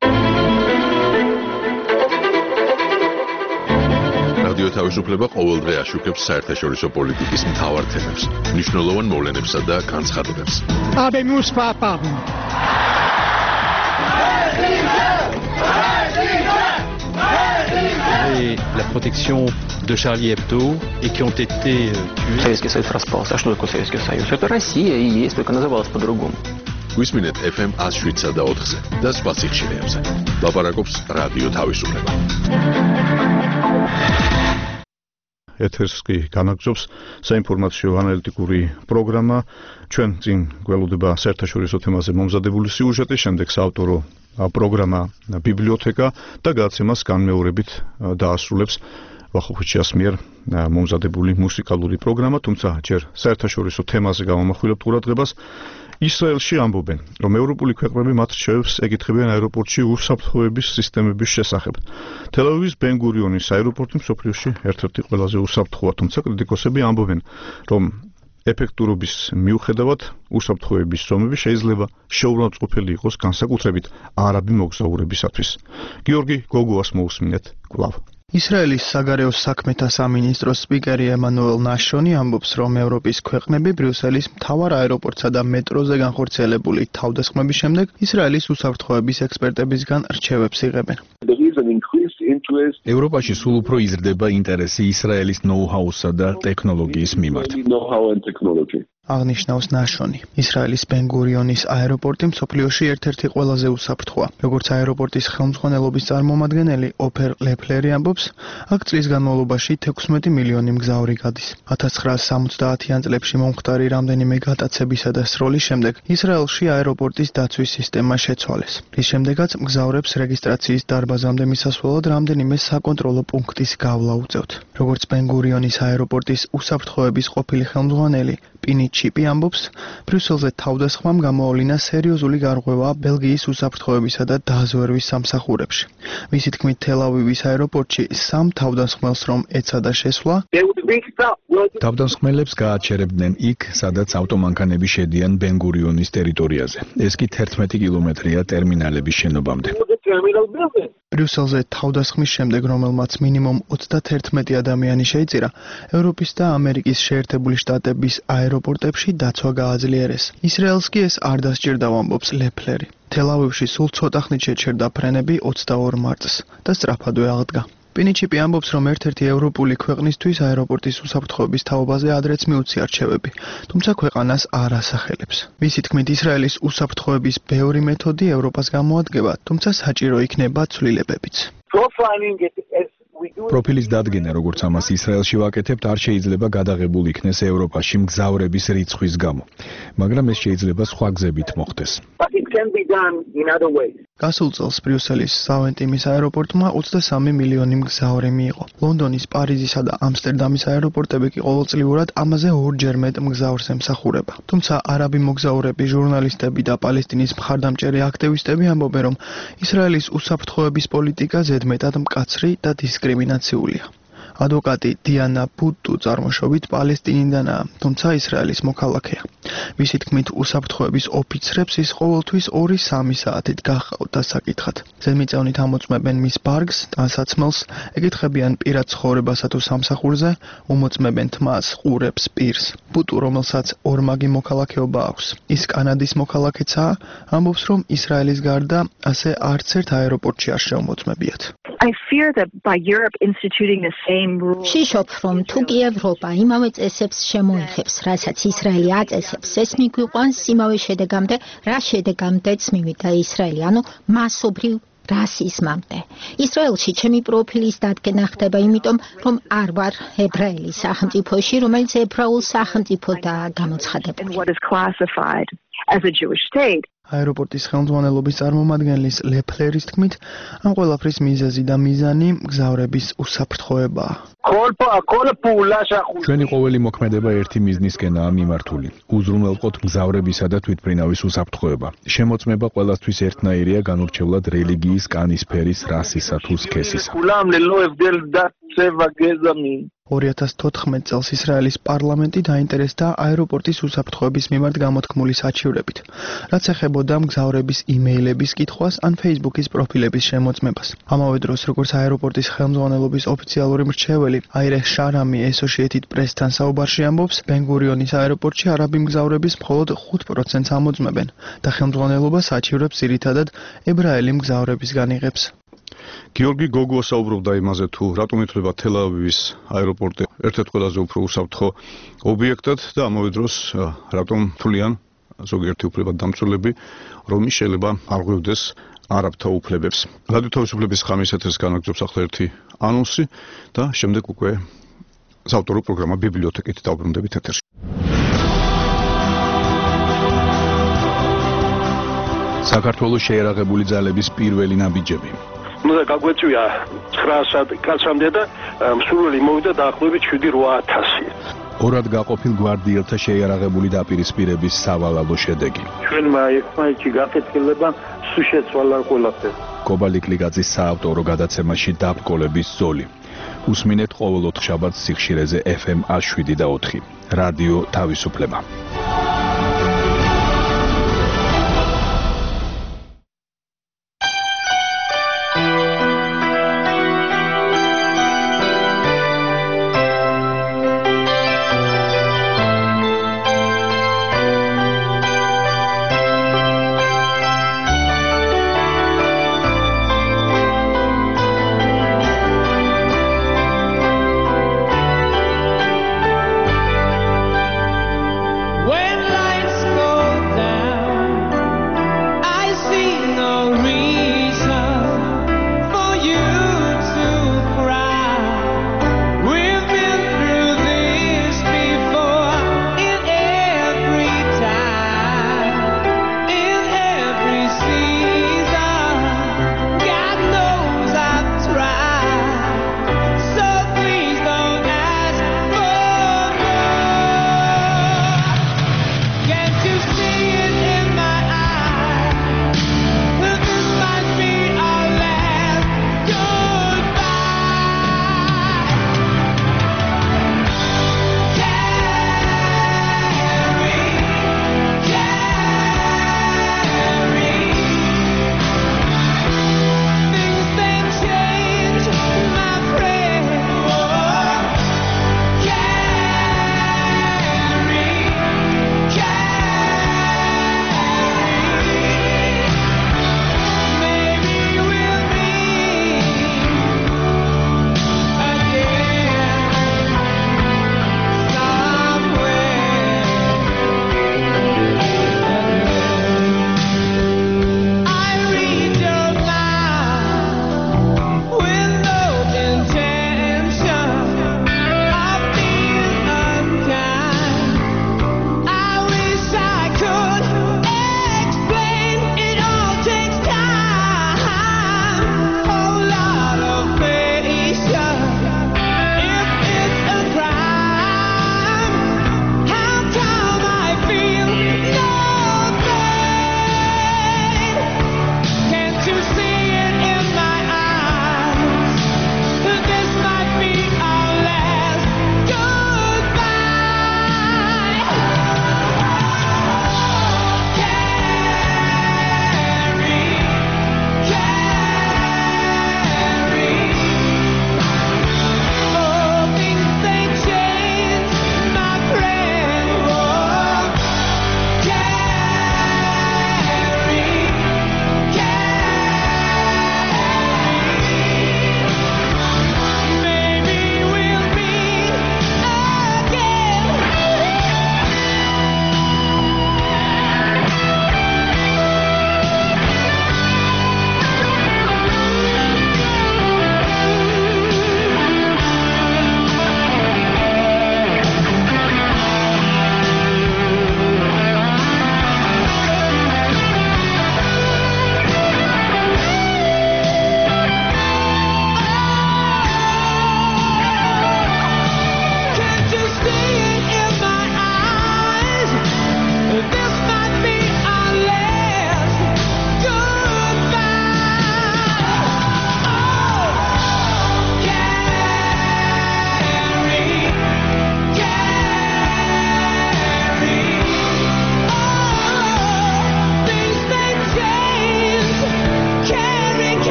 რადიო თავისუფლება ყოველდღე აშუქებს საერთაშორისო პოლიტიკის მთავარ თემებს, მნიშვნელოვან მოვლენებსა და განცხადებებს. Habemus papam. La protection de Charlie Hebdo et qui ont été tués. Советский Союз распался. А что такое Советский Союз? Это Россия и есть, только называлась по-другому. გვისმინეთ эф эм one oh seven და ოთხზე და სხვა სიხშირეებზე. ლაპარაკობს რადიო თავისუფლება. ეთერს კი განაგრძობს საინფორმაციო ანალიტიკური პროგრამა. ჩვენ წინ გველოდება საერთაშორისო თემაზე მომზადებული სიუჟეტი, შემდეგ საავტორო პროგრამა ბიბლიოთეკა და გადაცემას განმეორებით დაასრულებს ვახუხიჩიას მიერ მომზადებული მუსიკალური პროგრამა, თუმცა ჯერ საერთაშორისო თემაზე გავამახვილებთ ყურადღებას. ისრაელში ამბობენ, რომ ევროპული ქვეყნები მათ რჩევებს ეკითხებიან აეროპორტში უსაფრთხოების სისტემების შესახებ. თელ-ავივის ბენ-გურიონის აეროპორტი მსოფლიოში ერთ-ერთი ყველაზე უსაფრთხოა, თუმცა კრიტიკოსები ამბობენ, რომ ეფექტურობის მიუხედავად უსაფრთხოების ზომები შეიძლება შეურაცხყოფელი იყოს განსაკუთრებით არაბი მოგზაურებისათვის. გიორგი გოგუას მოусმინეთ კვლავ. ისრაელის საგარეო საქმეთა სამინისტროს სპიკერი ემანუელ ნაშონი ამბობს, რომ ევროპის ქვეყნები ბრიუსელის მთავარ აეროპორტსა და მეტროზე განხორციელებული თავდასხმების შემდეგ ისრაელის უსაფრთხოების ექსპერტებისგან რჩევებს იღებენ. ევროპაში სულ უფრო იზრდება ინტერესი ისრაელის ნოუ-ჰაუსსა და ტექნოლოგიის მიმართ. აღნიშნავს ნაშონი. ისრაელის ბენ-გურიონის აეროპორტი მსოფლიოში ერთ-ერთი ყველაზე უსაფრთხოა. როგორც აეროპორტის ხელმძღვანელობის წარმომადგენელი ოფერ ლეფლერი ამბობს, აქ წლის განმავლობაში თექვსმეტი მილიონი მგზავრი გადის. ათას ცხრაასი სამოცდაათიან წლებში მომხდარი რამდენიმე გატაცებისა და სროლის შემდეგ ისრაელში აეროპორტის დაცვის სისტემა შეცვალეს. რის შემდეგაც მგზავრებს რეგისტრაციის დარბაზამდე მისასვლელად რამდენიმე საკონტროლო პუნქტის გავლა უწევთ. როგორც ბენ-გურიონის აეროპორტის უსაფრთხოების ყოფილი ხელმძღვანელი პინი ჩიპი ამბობს, ბრიუსელზე თავდასხმამ გამოავლინა სერიოზული გარღვევა ბელგიის უსაფრთხოებისა და დაზვერვის სამსახურებში. მისი თქმით, თელ-ავივის აეროპორტში სამ თავდასხმელს რომ ეცადა შესვლა, თავდასხმელებს გააჩერებდნენ იქ, სადაც ავტომანქანები შედიან ბენ-გურიონის ტერიტორიაზე. ეს კი თერთმეტი კილომეტრია ტერმინალების შენობამდე. ბრიუსელზე თავდასხმის შემდეგ, რომელმაც მინიმუმ ოცდაათერთმეტი ადამიანი შეიწირა, ევროპის და ამერიკის შეერთებული შტატების აეროპორტებში დაცვა გააძლიერეს. ისრაელს კი ეს არ დასჭირდა, ამბობს ლეფლერი. თელ-ავივში სულ ცოტა ხნით შეჩერდა ფრენები ოცდაორ მარტს და სწრაფადვე აღდგა. პინიჩიპი ამბობს, რომ ერთ-ერთი ევროპული ქვეყნისთვის აეროპორტის უსაფრთხოების თაობაზე ადრეც მიუწია რჩევები, თუმცა ქვეყანას არ ასახელებს. მისი თქმით, ისრაელის უსაფრთხოების ბევრი მეთოდი ევროპას გამოადგება, თუმცა საჭირო იქნება ცვლილებებიც. პროფილის დადგენა, როგორც ამას ისრაელში ვაკეთებთ, არ შეიძლება გადაღებულ იქნეს ევროპაში მგზავრების რიცხვის გამო, მაგრამ ეს შეიძლება სხვა გზებით მოხდეს. გასულ წელს ბრიუსელის საავენტიმის აეროპორტმა ოცდასამი მილიონი მგზავრი მიიღო. ლონდონის, პარიზისა და ამსტერდამის აეროპორტები კი ყოველწლიურად ამაზე ორჯერ მეტ მგზავრს ემსახურება. თუმცა არაბი მოგზაურები, ჟურნალისტები და პალესტინის მხარდამჭერი აქტივისტები ამბობენ, რომ ისრაელის უსაფრთხოების პოლიტიკა ზედმეტად მკაცრი და დისკრიმინაციულია. ადვოკატი დიანა ბუტუ წარმოშობით პალესტინიდანაა, თუმცა ისრაელის მოქალაქეა. მისი თქმით, უსაფრთხოების ოფიცრებს ის ყოველთვის ორი სამი საათით გაჰყავთ დასაკითხად. ზედმიწევნით ამოწმებენ მის ბარგს, ტანსაცმელს, ეკითხებიან პირად ცხოვრებასა თუ სამსახურზე, უმოწმებენ თმას, ყურებს, პირს. ბუტუ, რომელსაც ორმაგი მოქალაქეობა აქვს, ის კანადის მოქალაქეცაა, ამბობს, რომ ისრაელის გარდა ასე არც ერთ აეროპორტში არ შეუმოწმებიათ. I fear that by Europe instituting the same rules. შიშობ, რომ თუ კი ევროპა იმავე წესებს შემოიღებს, რასაც ისრაელი აწესებს, ეს მიგვიყვანს იმავე შედეგამდე, რა შედეგამდეც მივიდა ისრაელი, ანუ მასობრივ რასიზმამდე. ისრაელში ჩემი პროფილის დადგენა ხდება იმიტომ, რომ არ ვარ ებრაელი სახელმწიფოში, რომელიც ებრაულ სახელმწიფოდაა გამოცხადებული. As a Jewish state. აეროპორტის ხელმძღვანელობის წარმომადგენლის ლეფლერის თქმით, ამ ყველაფრის მიზეზი და მიზანი მგზავრების უსაფრთხოებაა. ჩვენი ყოველი მოქმედება ერთი მიზნისკენაა მიმართული. უზრუნველყოთ მგზავრებისა და თვითმფრინავის უსაფრთხოება. შემოწმება ყველასთვის ერთნაირია, განურჩევლად რელიგიის, კანის ფერის, რასისა თუ სქესისა. ორი ათას თოთხმეტ წელს ისრაელის პარლამენტი დაინტერესდა აეროპორტის უსაფრთხოების მიმართ გამოთქმული საჩივრებით, რაც ეხებოდა მგზავრების იმეილების კითხვას ან Facebook-ის პროფილების შემოწმებას. ამავე დროს, როგორც აეროპორტის ხელმძღვანელობის ოფიციალური მრჩეველი აირე შარამი Associated Press-თან საუბარში ამბობს, ბენ-გურიონის აეროპორტში არაბი მგზავრების მხოლოდ ხუთ პროცენტს ამოწმებენ და ხელმძღვანელობა საჩივრებს ძირითადად ებრაელი მგზავრებისგან იღებს. გიორგი გოგუა საუბრობდა იმაზე, თუ რატომ ითვლება თელ-ავივის აეროპორტი ერთ-ერთ ყველაზე უფრო უსაფრთხო ობიექტად და ამავე დროს რატომ თვლიან ზოგიერთი უფლებადამცველები, რომ ის შეიძლება არღვევდეს არაბთა უფლებებს. რადიო თავისუფლების ხამის ეთერს განაგრძობს ახლა ერთი ანონსი და შემდეგ უკვე საავტორო პროგრამა ბიბლიოთეკით დავბრუნდებით ეთერში. საქართველოს შეერაღებული ძალების პირველი ნაბიჯები. უნდა გაგვეწვია ცხრა კაცამდე და მსურველი მოვიდა დაახლოებით შვიდი რვა ათასი. ორად გაყოფილ გვარდიელთა შეიარაღებული დაპირისპირების სავალალო შედეგი. ჩვენმა ერთმანეთში გაკეთილება სულ შეცვალა ყველაფერი. კობალიკლიგაძის საავტორო გადაცემაში დაბრკოლების ზოლი. უსმინეთ ყოველ ოთხშაბათს სიხშირეზე ეფ ემ ას შვიდი და ოთხი. რადიო თავისუფლება.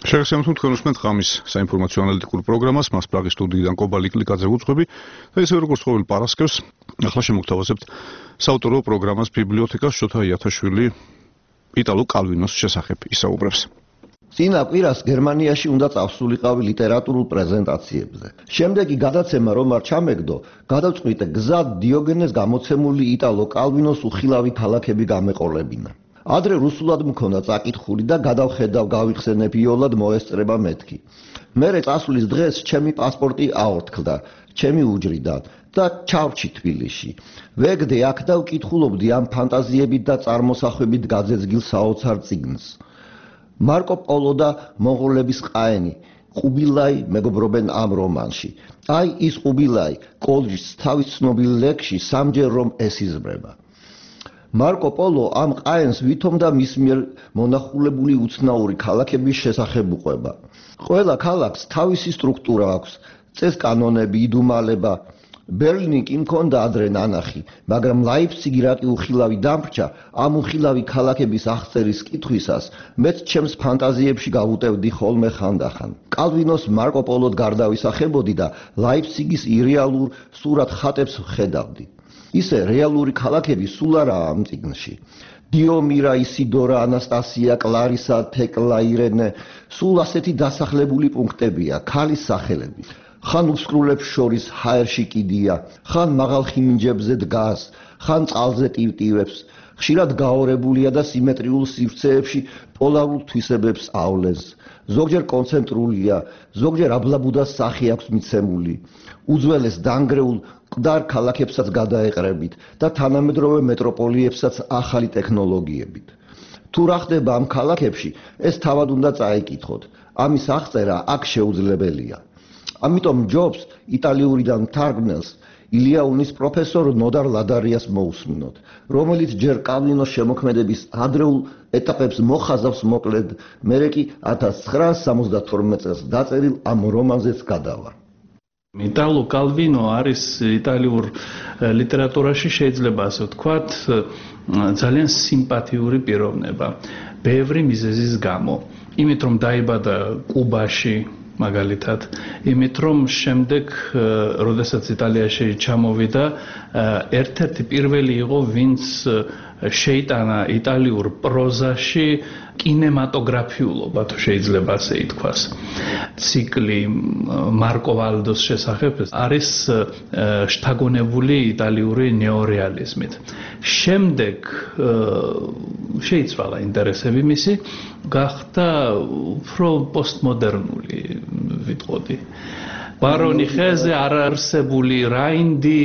შეგესალმებით თქვენ უსმენთ ღამის საინფორმაციო ანალიტიკურ პროგრამას, მას პრაღის სტუდიიდან კობალი კლიკაძე უძღვები და ისე როგორც ყოველ პარასკევს ახლა შემოგთავაზებთ საავტორო პროგრამას ბიბლიოთეკას შოთა იათაშვილი იტალო კალვინოს შესახებ ისაუბრებს. წინა კვირას გერმანიაში უნდა წავსულიყავი ლიტერატურულ პრეზენტაციებზე. შემდეგი გადაცემა რომ არ ჩამეგდო, გადავწყვიტე გზად დიოგენეს გამოცემული იტალო კალვინოს უხილავი ქალაქები გამეყოლებინა. ადრე რუსულად მქონდა წაკითხული და გადავხედავ გავიხსენებ იოლად მოესწრება მეთქი. მერე წასვლის დღეს ჩემი პასპორტი აორთქლდა, ჩემი უჯრიდან და ჩავრჩი თბილისში. ვეგდე აქ და ვკითხულობდი ამ ფანტაზიებით და წარმოსახვებით გაძეძგილ საოცარ წიგნს. მარკო პოლო და მონღოლების ყაენი, ყუბილაი მეგობრობენ ამ რომანში. აი ის ყუბილაი, კოლჟის თავის ცნობილ ლექსში სამჯერ რომ ესიზმრება. მარკო პოლო ამ ყაენს ვითომ და მის მიერ მონახულებული უცნაური ქალაქების შესახებ უყვება. ყველა ქალაქს თავისი სტრუქტურა აქვს, წესკანონები, იდუმალება. ბერლინი კი მქონდა ადრე ნანახი, მაგრამ ლაიფციგი რატი უხილავი დამრჩა, ამ უხილავი ქალაქების აღწერის კითხვისას მეც ჩემს ფანტაზიებში გავუტევდი ხოლმე ხანდახან. კალვინოს მარკო პოლოდ გარდავისახებოდი და ლაიფციგის ირეალურ სურათ ხატებს ვხედავდი. ისე რეალური ქალაქები სულ არაა ამ წიგნში. დიომირა, ისიდორა, ანასტასია, კლარისა, თეკლა, ირენე, სულ ასეთი დასახლებული პუნქტებია, ქალის სახელები. ხან უსკრულებს შორის ჰაერში კიდია, ხან მაღალ ხიმინჯებზე დგას, ხან წყალზე ტივტივებს, ხშირად გაორებულია და სიმეტრიულ სივრცეებში პოლარულ თვისებებს ავლენს. ზოგჯერ კონცენტრულია, ზოგჯერ აბლაბუდას სახე აქვს მიცემული. უძველეს დანგრეულ მკვდარ ქალაქებსაც გადაეყრებით და თანამედროვე მეტროპოლიებსაც ახალი ტექნოლოგიებით. თუ რა ხდება ამ ქალაქებში, ეს თავად უნდა წაიკითხოთ. ამის აღწერა აქ შეუძლებელია. ამიტომ ჯობს იტალიურიდან თარგმნელს ილიაუნის პროფესორ ნოდარ ლადარიას მოусმინოთ, რომელიც ჯერ კალვინოს შემოქმედების ადრეულ ეტაპებს მოხაზავს მოკლედ, მერე კი ათას ცხრაას სამოცდათორმეტ წელს დაწერილ ამ რომანზეც გადავა. იტალო კალვინო არის იტალიურ ლიტერატურაში შეიძლება ასე ვთქვათ ძალიან სიმპათიური პიროვნება, ბევრი მიზეზის გამო. იმით რომ დაიბადა კუბაში მაგალითად, იმით რომ შემდეგ, როდესაც იტალიაში ჩამოვიდა, ერთ-ერთი პირველი იყო, ვინც შეიტანა იტალიურ პროზაში კინემატოგრაფიულობა, თუ შეიძლება ასე ითქვას. ციკლი მარკო ვალდოს შესახებ არის შთაგონებული იტალიური ნეორეალიზმით. შემდეგ შეიცვალა ინტერესები მისი, გახდა უფრო პოსტმოდერნული, ვიტყოდი. ბარონი ხეზე არარსებული რაინდი,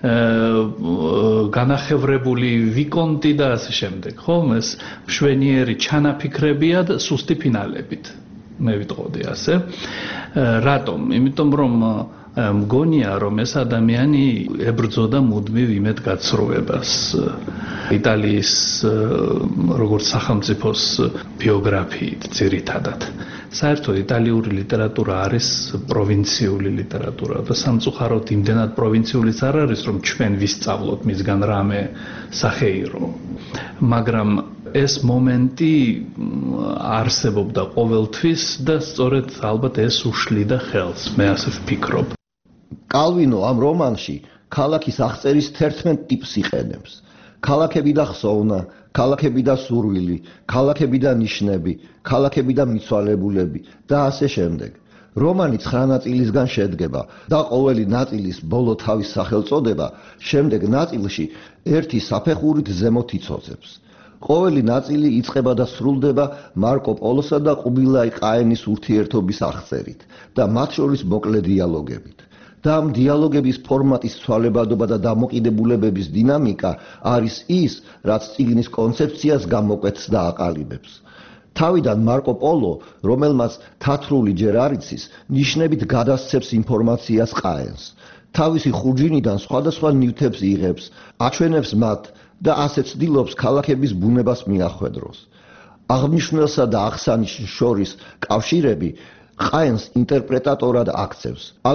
განახევრებული ვიკონტი და ასე შემდეგ, ხო? ეს მშვენიერი ჩანაფიქრებია და სუსტი ფინალებით. მე ვიტყოდი ასე. რატომ? იმიტომ რომ მგონია რომ ეს ადამიანი ებრძოდა მუდმივ იმედგაცრუებას. იტალიის როგორც სახელმწიფოს ბიოგრაფიით ძირითადად. საერთოდ იტალიური ლიტერატურა არის პროვინციული ლიტერატურა და სამწუხაროდ იმდენად პროვინციულიც არ არის რომ ჩვენ ვისწავლოთ მისგან რამე სახეირო. მაგრამ ეს მომენტი არსებობდა ყოველთვის და სწორედ ალბათ ეს უშლიდა ხელს, მე ასე ვფიქრობ. კალვინო ამ რომანში ქალაქის აღწერის თერთმეტ ტიპს იყენებს. ქალაქები და ხსოვნა, ქალაქები და სურვილი, ქალაქები და ნიშნები, ქალაქები და მიცვალებულები და ასე შემდეგ. რომანი ცხრა ნაწილისგან შედგება და ყოველი ნაწილის ბოლო თავის სახელწოდება შემდეგ ნაწილში ერთი საფეხურით ზემოთ იცოცებს. ყოველი ნაწილი იწყება და სრულდება მარკო პოლოსა და ყუბილაი ყაენის ურთიერთობის აღწერით და მათ შორის მოკლე დიალოგებით. და ამ დიალოგების ფორმატის ცვალებადობა და დამოკიდებულებების დინამიკა არის ის, რაც წიგნის კონცეფციას გამოკვეთს და აყალიბებს. თავიდან მარკო პოლო, რომელმაც თათრული ჯერ არ იცის, ნიშნებით გადასცემს ინფორმაციას ყაენს. თავისი ხურჯინიდან სხვადასხვა ნივთებს იღებს, აჩვენებს მათ და ასე ცდილობს ქალაქების ბუნებას მიახვედროს. აღნიშნულსა და აღსანიშს შორის კავშირები ყაენს ინტერპრეტატორად აქცევს. ანუ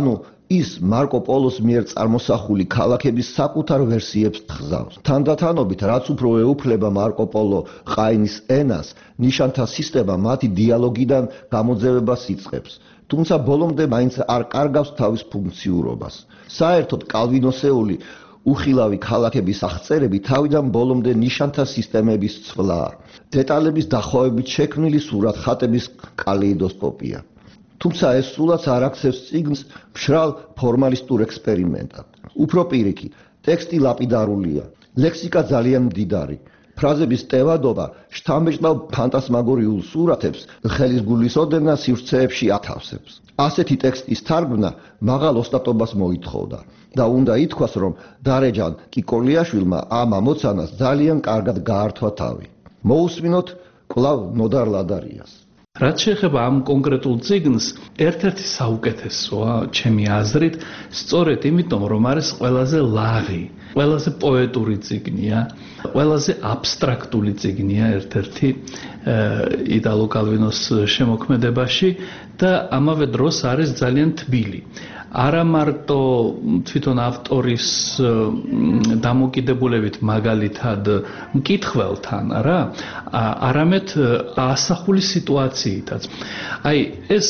ის მარკო პოლოს მიერ წარმოსახული ქალაქების საკუთარ ვერსიებს თხზავს. თანდათანობით, რაც უფრო ეუფლება მარკო პოლო ყაინის ენას, ნიშანთა სისტემა მათი დიალოგიდან გამოძევებას იწყებს. თუმცა ბოლომდე მაინც არ კარგავს თავის ფუნქციურობას. საერთოდ კალვინოსეული უხილავი ქალაქების აღწერები თავიდან ბოლომდე ნიშანთა სისტემების ცვლაა. დეტალების დახვევებით შექმნილი სურათხატების კალეიდოსკოპია. თუმცა ეს სულაც არ აქცევს წიგნს მშრალ ფორმალისტურ ექსპერიმენტად. უფრო პირიქით, ტექსტი ლაპიდარულია, ლექსიკა ძალიან მდიდარი. ფრაზების ტევადობა შთამბეჭდავ ფანტასმაგორიულ სურათებს ხელის გულისოდენა სივრცეებში ათავსებს. ასეთი ტექსტის თარგმნა მაღალ ოსტატობას მოითხოვდა და უნდა ითქვას, რომ დარეჯან კიკოლიაშვილმა ამ ამოცანას ძალიან კარგად გაართვა თავი. მოусმინოთ კვლავ ნოდარ ლადარიას. რაც შეეხება ამ კონკრეტულ წიგნს, ერთ-ერთი საუკეთესოა ჩემი აზრით, სწორედ იმიტომ, რომ არის ყველაზე ლაღი, ყველაზე პოეტური წიგნია, ყველაზე აბსტრაქტული წიგნია ერთ-ერთი იტალო კალვინოს შემოქმედებაში და ამავე დროს არის ძალიან თბილი. არა მარტო თვითონ ავტორის დამოკიდებულებით მაგალითად მკითხველთან, რა, არამედ ასახული სიტუაციითაც. აი, ეს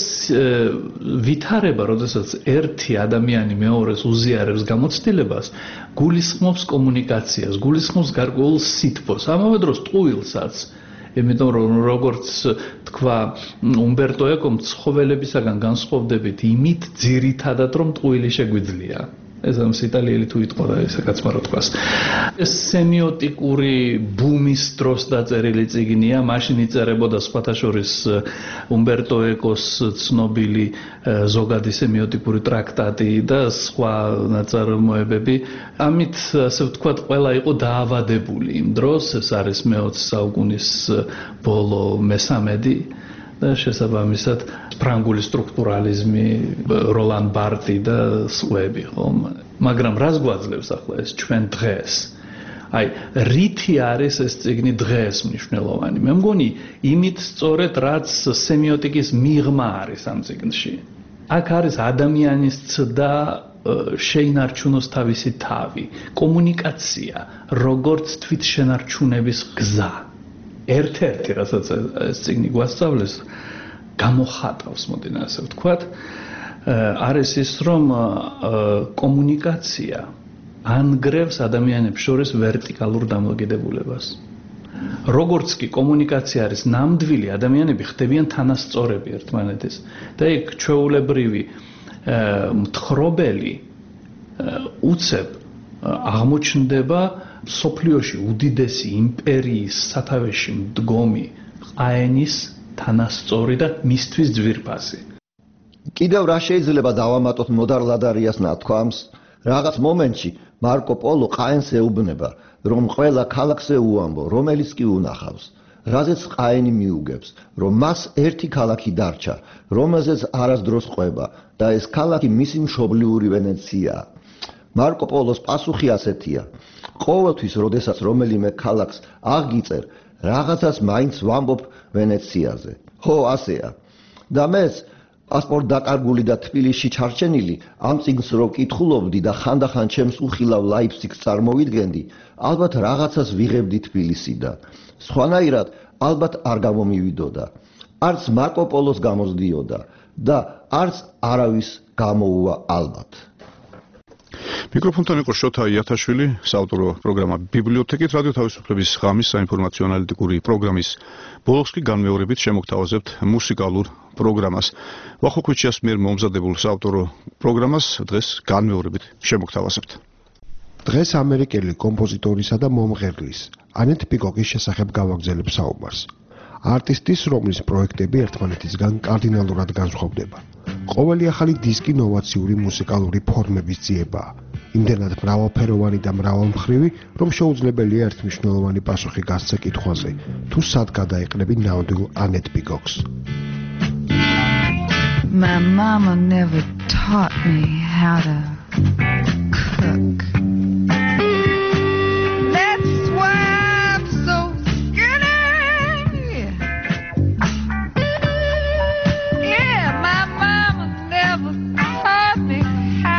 ვითარება, როდესაც ერთი ადამიანი მეორეს უზიარებს გამოცდილებას, გულისხმობს კომუნიკაციას, გულისხმობს გარკვეულ სითბოს, ამავე დროს ტყუილსაც. იმიტომ რომ როგორც თქვა უმბერტო ეკომ, ცხოველებისაგან განსხვავდებით იმით ძირითადად რომ ტყუილი შეგვიძლია. ეს ამის იტალიელი თუ იტყოდა ესაკაც მარო თქვას. ეს სემიოტიკური ბუმის დროს დაწერილი წიგნია, მაშინ იწერებოდა სხვათა შორის უმბერტო ეკოს ცნობილი ზოგადი სემიოტიკური ტრაქტატი და სხვა ნაწარმოებები. ამით ასე ვთქვათ, ყველა იყო დაავადებული იმ დროს, ეს არის მეოცე საუკუნის ბოლო მესამედი და შესაბამისად ფრანგული სტრუქტურალიზმი, როლან ბარტი და სხვები, ხომ? მაგრამ რას გვაძლევს ახლა ეს ჩვენ დღეს? აი, რითი არის ეს წიგნი დღეს მნიშვნელოვანი? მე მგონი, იმით სწორედ რაც სემიოტიკის მიღმა არის ამ წიგნში. აქ არის ადამიანის ცდა შეინარჩუნოს თავისი თავი, კომუნიკაცია, როგორც თვითშენარჩუნების გზა. ერთ-ერთი, რასაც ეს წიგნი გვასწავლეს, გამოხატავს, მოდი ასე ვთქვათ, არის ის, რომ კომუნიკაცია ანგრევს ადამიანებს შორის ვერტიკალურ დამოკიდებულებას. როგორც კი კომუნიკაცია არის ნამდვილი, ადამიანები ხდებიან თანასწორები ერთმანეთის და იქ ჩვეულებრივი მთხრობელი უცებ აღმოჩნდება სოფლიოში უდიდესი იმპერიის სათავეში მდგომი ყაენის თანასწორი და მისთვის ძვირფასი. კიდევ რა შეიძლება დავამატოთ ნოდარ ლადარიას ნათქვამს? რაღაც მომენტში მარკო პოლო ყაენს ეუბნება, რომ ყველა ქალაქს ეუამბო, რომელიც კი უნახავს. რაზეც ყაენი მიუგებს, რომ მას ერთი ქალაქი დარჩა, რომელზეც არასდროს ყვება და ეს ქალაქი მისი მშობლიური ვენეციაა. მარკო პოლოს პასუხი ასეთია: ყოველთვის, როდესაც რომელიმე ქალაქს აღგიწერ, რაღაცას მაინც ვამბობ ვენეციაზე. ხო, ასეა. და მეც პასპორტ დაკარგული და თბილისში ჩარჩენილი ამ წიგნს რო ვკითხულობდი და ხანდახან ჩემს უხილავ ლაიფციგს წარმოვიდგენდი, ალბათ რაღაცას ვიღებდი თბილისიდან. სხვანაირად ალბათ არ გამომივიდოდა. არც მარკო პოლოს გამოსდიოდა და არც არავის გამოუვა ალბათ. მიკროფონთან იყო შოთა იათაშვილი, საავტორო პროგრამა ბიბლიოთეკით, რადიო თავისუფლების ღამის საინფორმაციო ანალიტიკური პროგრამის ბოლოს კი განმეორებით შემოგთავაზებთ მუსიკალურ პროგრამას. ვახო კვიჩიას მიერ მომზადებულ საავტორო პროგრამას დღეს განმეორებით შემოგთავაზებთ. დღეს ამერიკელი კომპოზიტორისა და მომღერლის ანეტ პიკოკის შესახებ გავაგზავნებ საუბარს. არტისტის, რომლის პროექტები ერთმანეთისგან კარდინალურად განსხვავდება. ყოველი ახალი დისკი ნოვაციური მუსიკალური ფორმების ძიებაა. იმდენად მრავალფეროვანი და მრავალმხრივი, რომ შეუძლებელია ერთმნიშვნელოვანი პასუხი გასცე კითხვაზე, თუ სად გადაეყრები ნამდვილ ანეტ პიკოკს. My mama never taught me how to cook. That's why I'm so skinny. Yeah, my mama never taught me how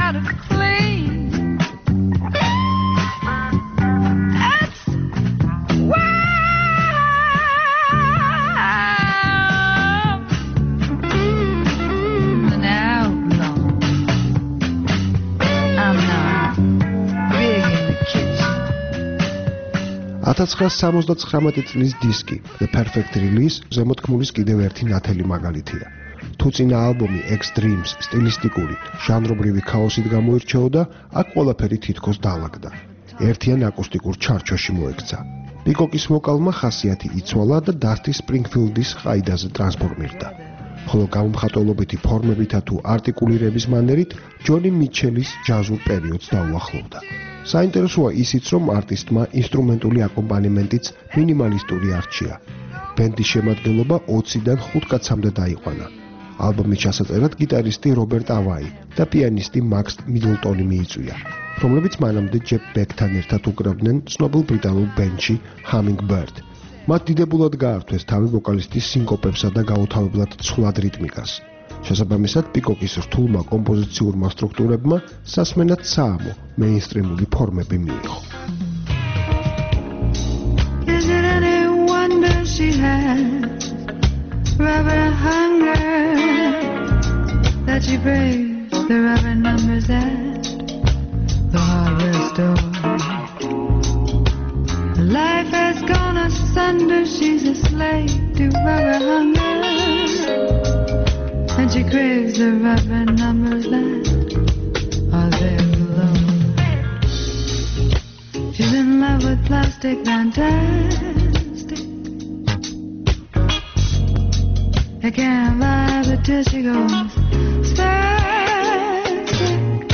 ათას ცხრაასი სამოცდათხრამეტი წლის დისკი The Perfect Release ზემოთქმულის კიდევ ერთი ნათელი მაგალითია. თუ წინა ალბომი X Dreams სტილისტიკური, ჟანრობრივი ქაოსით გამოირჩეოდა, აქ ყველაფერი თითქოს დაალაგდა. ერთიან აკუსტიკურ ჩარჩოში მოექცა. პიკოკის ვოკალმა ხასიათი იცვალა და დასტი სპრინგფილდის ყაიდაზე ტრანსფორმირდა. ხოლო გამომხატველობითი ფორმებითა თუ არტიკულირების მანერით ჯონი მიჩელის ჯაზურ პერიოდს დაუახლოვდა. საინტერესოა ისიც, რომ არტისტმა ინსტრუმენტული აკომპანიმენტიც მინიმალისტური არჩია. ბენდის შემადგენლობა ოციდან ხუთ კაცამდე დაიყვანა. ალბომის ჩასაწერად გიტარისტი რობერტ ავაი და პიანისტი მაქს მიდლტონი მიიწვია, რომლებიც მანამდე ჯეფ ბეკთან ერთად უკრავდნენ ცნობილ ბრიტანულ ბენდში Hummingbird. მათ დიდებულად გაართვეს თავი ვოკალისტის სინკოპებსა და გაუთავებლად ცვლად რიტმიკას. შესაბამისად, პიკოკის რთულმა კომპოზიციურმა სტრუქტურებმა სასმენად საამო მეინსტრიმული ფორმები მიიღო. Is it any wonder she has rubber hunger that she braves the rubber numbers at the hardware store? Life has gone asunder, she's a slave to rubber hunger, and she craves the rubber numbers that are there below. She's in love with plastic, fantastic. I can't vibe it till she goes spastic.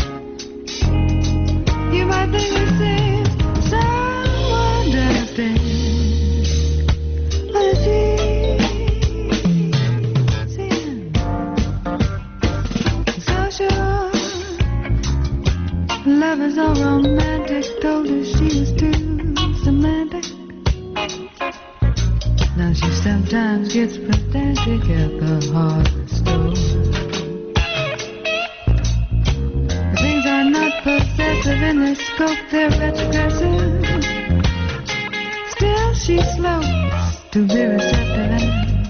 You might think it seems so wonderful, but it's easy, so sure. Love is all romantic, told her she was too semantic. Now she sometimes gets pedantic at the hardware store. Things are not possessive in their scope, they're retrogressive. Still she slopes to be receptive and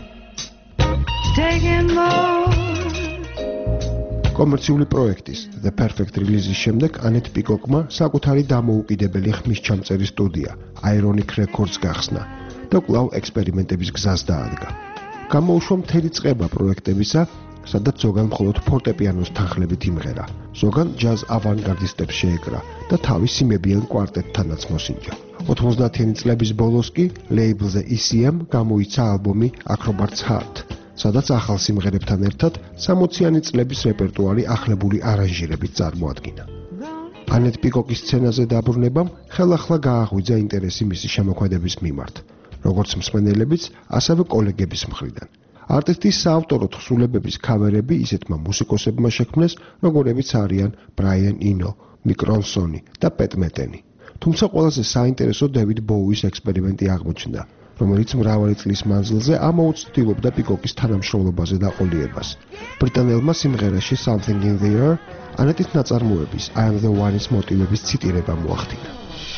taking more. კომერციული პროექტის The Perfect Release-ის შემდეგ ანეტ პიკოკმა საკუთარი დამოუკიდებელი ხმისჩამწერი სტუდია Ironic Records გახსნა და კვლავ ექსპერიმენტების გზას დაადგა. გამოუშვა მთელი წყება პროექტებისა, სადაც ზოგან მხოლოდ ფორტეპიანოს თანხლებით იმღერა, ზოგან ჯაზ ავანგარდისტებს შეეკრა და თავის სიმებიან კვარტეტთანაც მოსინჯა. ოცდაათიანი წლების ბოლოს კი ლეიბლზე ი სი ემ გამოიცა ალბომი Acrobat's Heart, სადაც ახალ სიმღერებთან ერთად სამოციანი წლების რეპერტუარი ახლებული არანჟირებით წარმოადგინა. ანეტ პიკოკის სცენაზე დაბრუნებამ ხელახლა გააღვიძა ინტერესი მისი შემოქმედების მიმართ, როგორც მსმენელებიც, ასევე კოლეგების მხრიდან. არტისტის საავტორო თხზულებების ქავერები ისეთმა მუსიკოსებმა შექმნეს, როგორებიც არიან ბრაიან ინო, მიკ რონსონი და პეტ მეტენი. თუმცა ყველაზე საინტერესო დევიდ ბოუის ექსპერიმენტი აღმოჩნდა, რომელიც მრავალი წლის მანძილზე ამოუც ცდილობდა პიკოკის თანამშრომლობაზე და ყოლიებას. ბრიტანელმა სიმღერაში Something in the Air ანეტის ნაწარმოების I am the one-ის მოტივების ციტირება მოახდინა.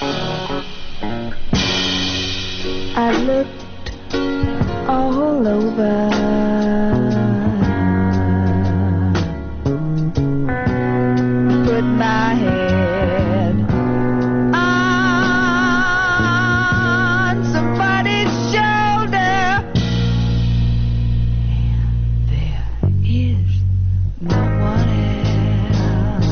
I looked all over, put my head on somebody's shoulder, and there is no one else.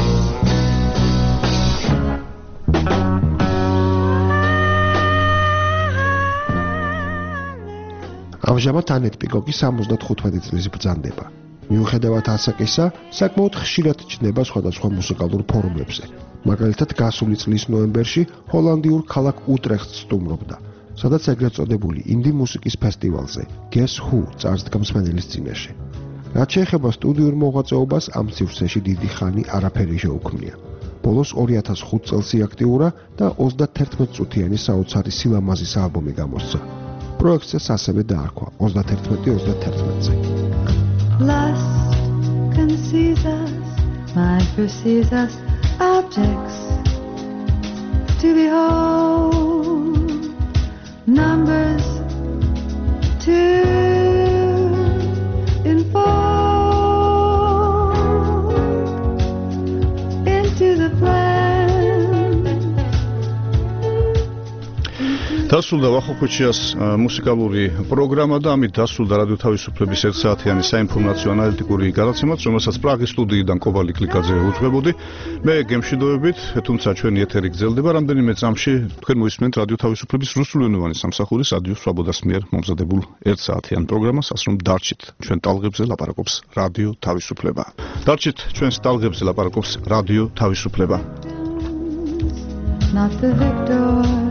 ამჟამად ანეტ პიკოკი სამოცდათხუთმეტი წლის ბრძანდება. მიუხედავად ასაკისა, საკმაოდ ხშირად ჩნდება სხვადასხვა მუსიკალურ ფორუმებზე. მაგალითად, გასული წლის ნოემბერში ჰოლანდიურ ქალაქ უტრეხტს სტუმრობდა, სადაც ეგრეთ წოდებული ინდი მუსიკის ფესტივალზე Guess Who წარსდგა მსმენელის წინაშე. რაც შეეხება სტუდიურ მოღვაწეობას, ამ სივრცეში დიდი ხანი არაფერი შეუქმნია. ბოლოს ორი ათას ხუთ წელს აქტიურა და ოცდათერთმეტ წუთიანი საოცარი სილამაზის ალბომი გამოსცა. პროექტს ასევე დაარქვა ოცდათერთმეტი ოცდათერთმეტზე. Lust conceives us, mind perceives us, objects to behold, numbers to enfold into the plan. დასრულდა ვახოხუჩიას მუსიკალური პროგრამა და ამით დასრულდა რადიო თავისუფლების ერთ საათიანი საინფორმაციო ანალიტიკური გადაცემაც, რომელსაც პრაღის სტუდიიდან კობალი კლიკაძე უძღვებოდი. მე გემშვიდობებით, თუმცა ჩვენი ეთერი გრძელდება რამდენიმე წამში. თქვენ მოისმენთ რადიო თავისუფლების რუსულენოვანი სამსახურის რადიო სვაბოდას მიერ მომზადებულ ერთ საათიან პროგრამას, ასე რომ დარჩით ჩვენ ტალღებზე ლაპარაკობს რადიო თავისუფლება. დარჩით ჩვენს ტალღებზე ლაპარაკობს რადიო თავისუფლება. Not the victor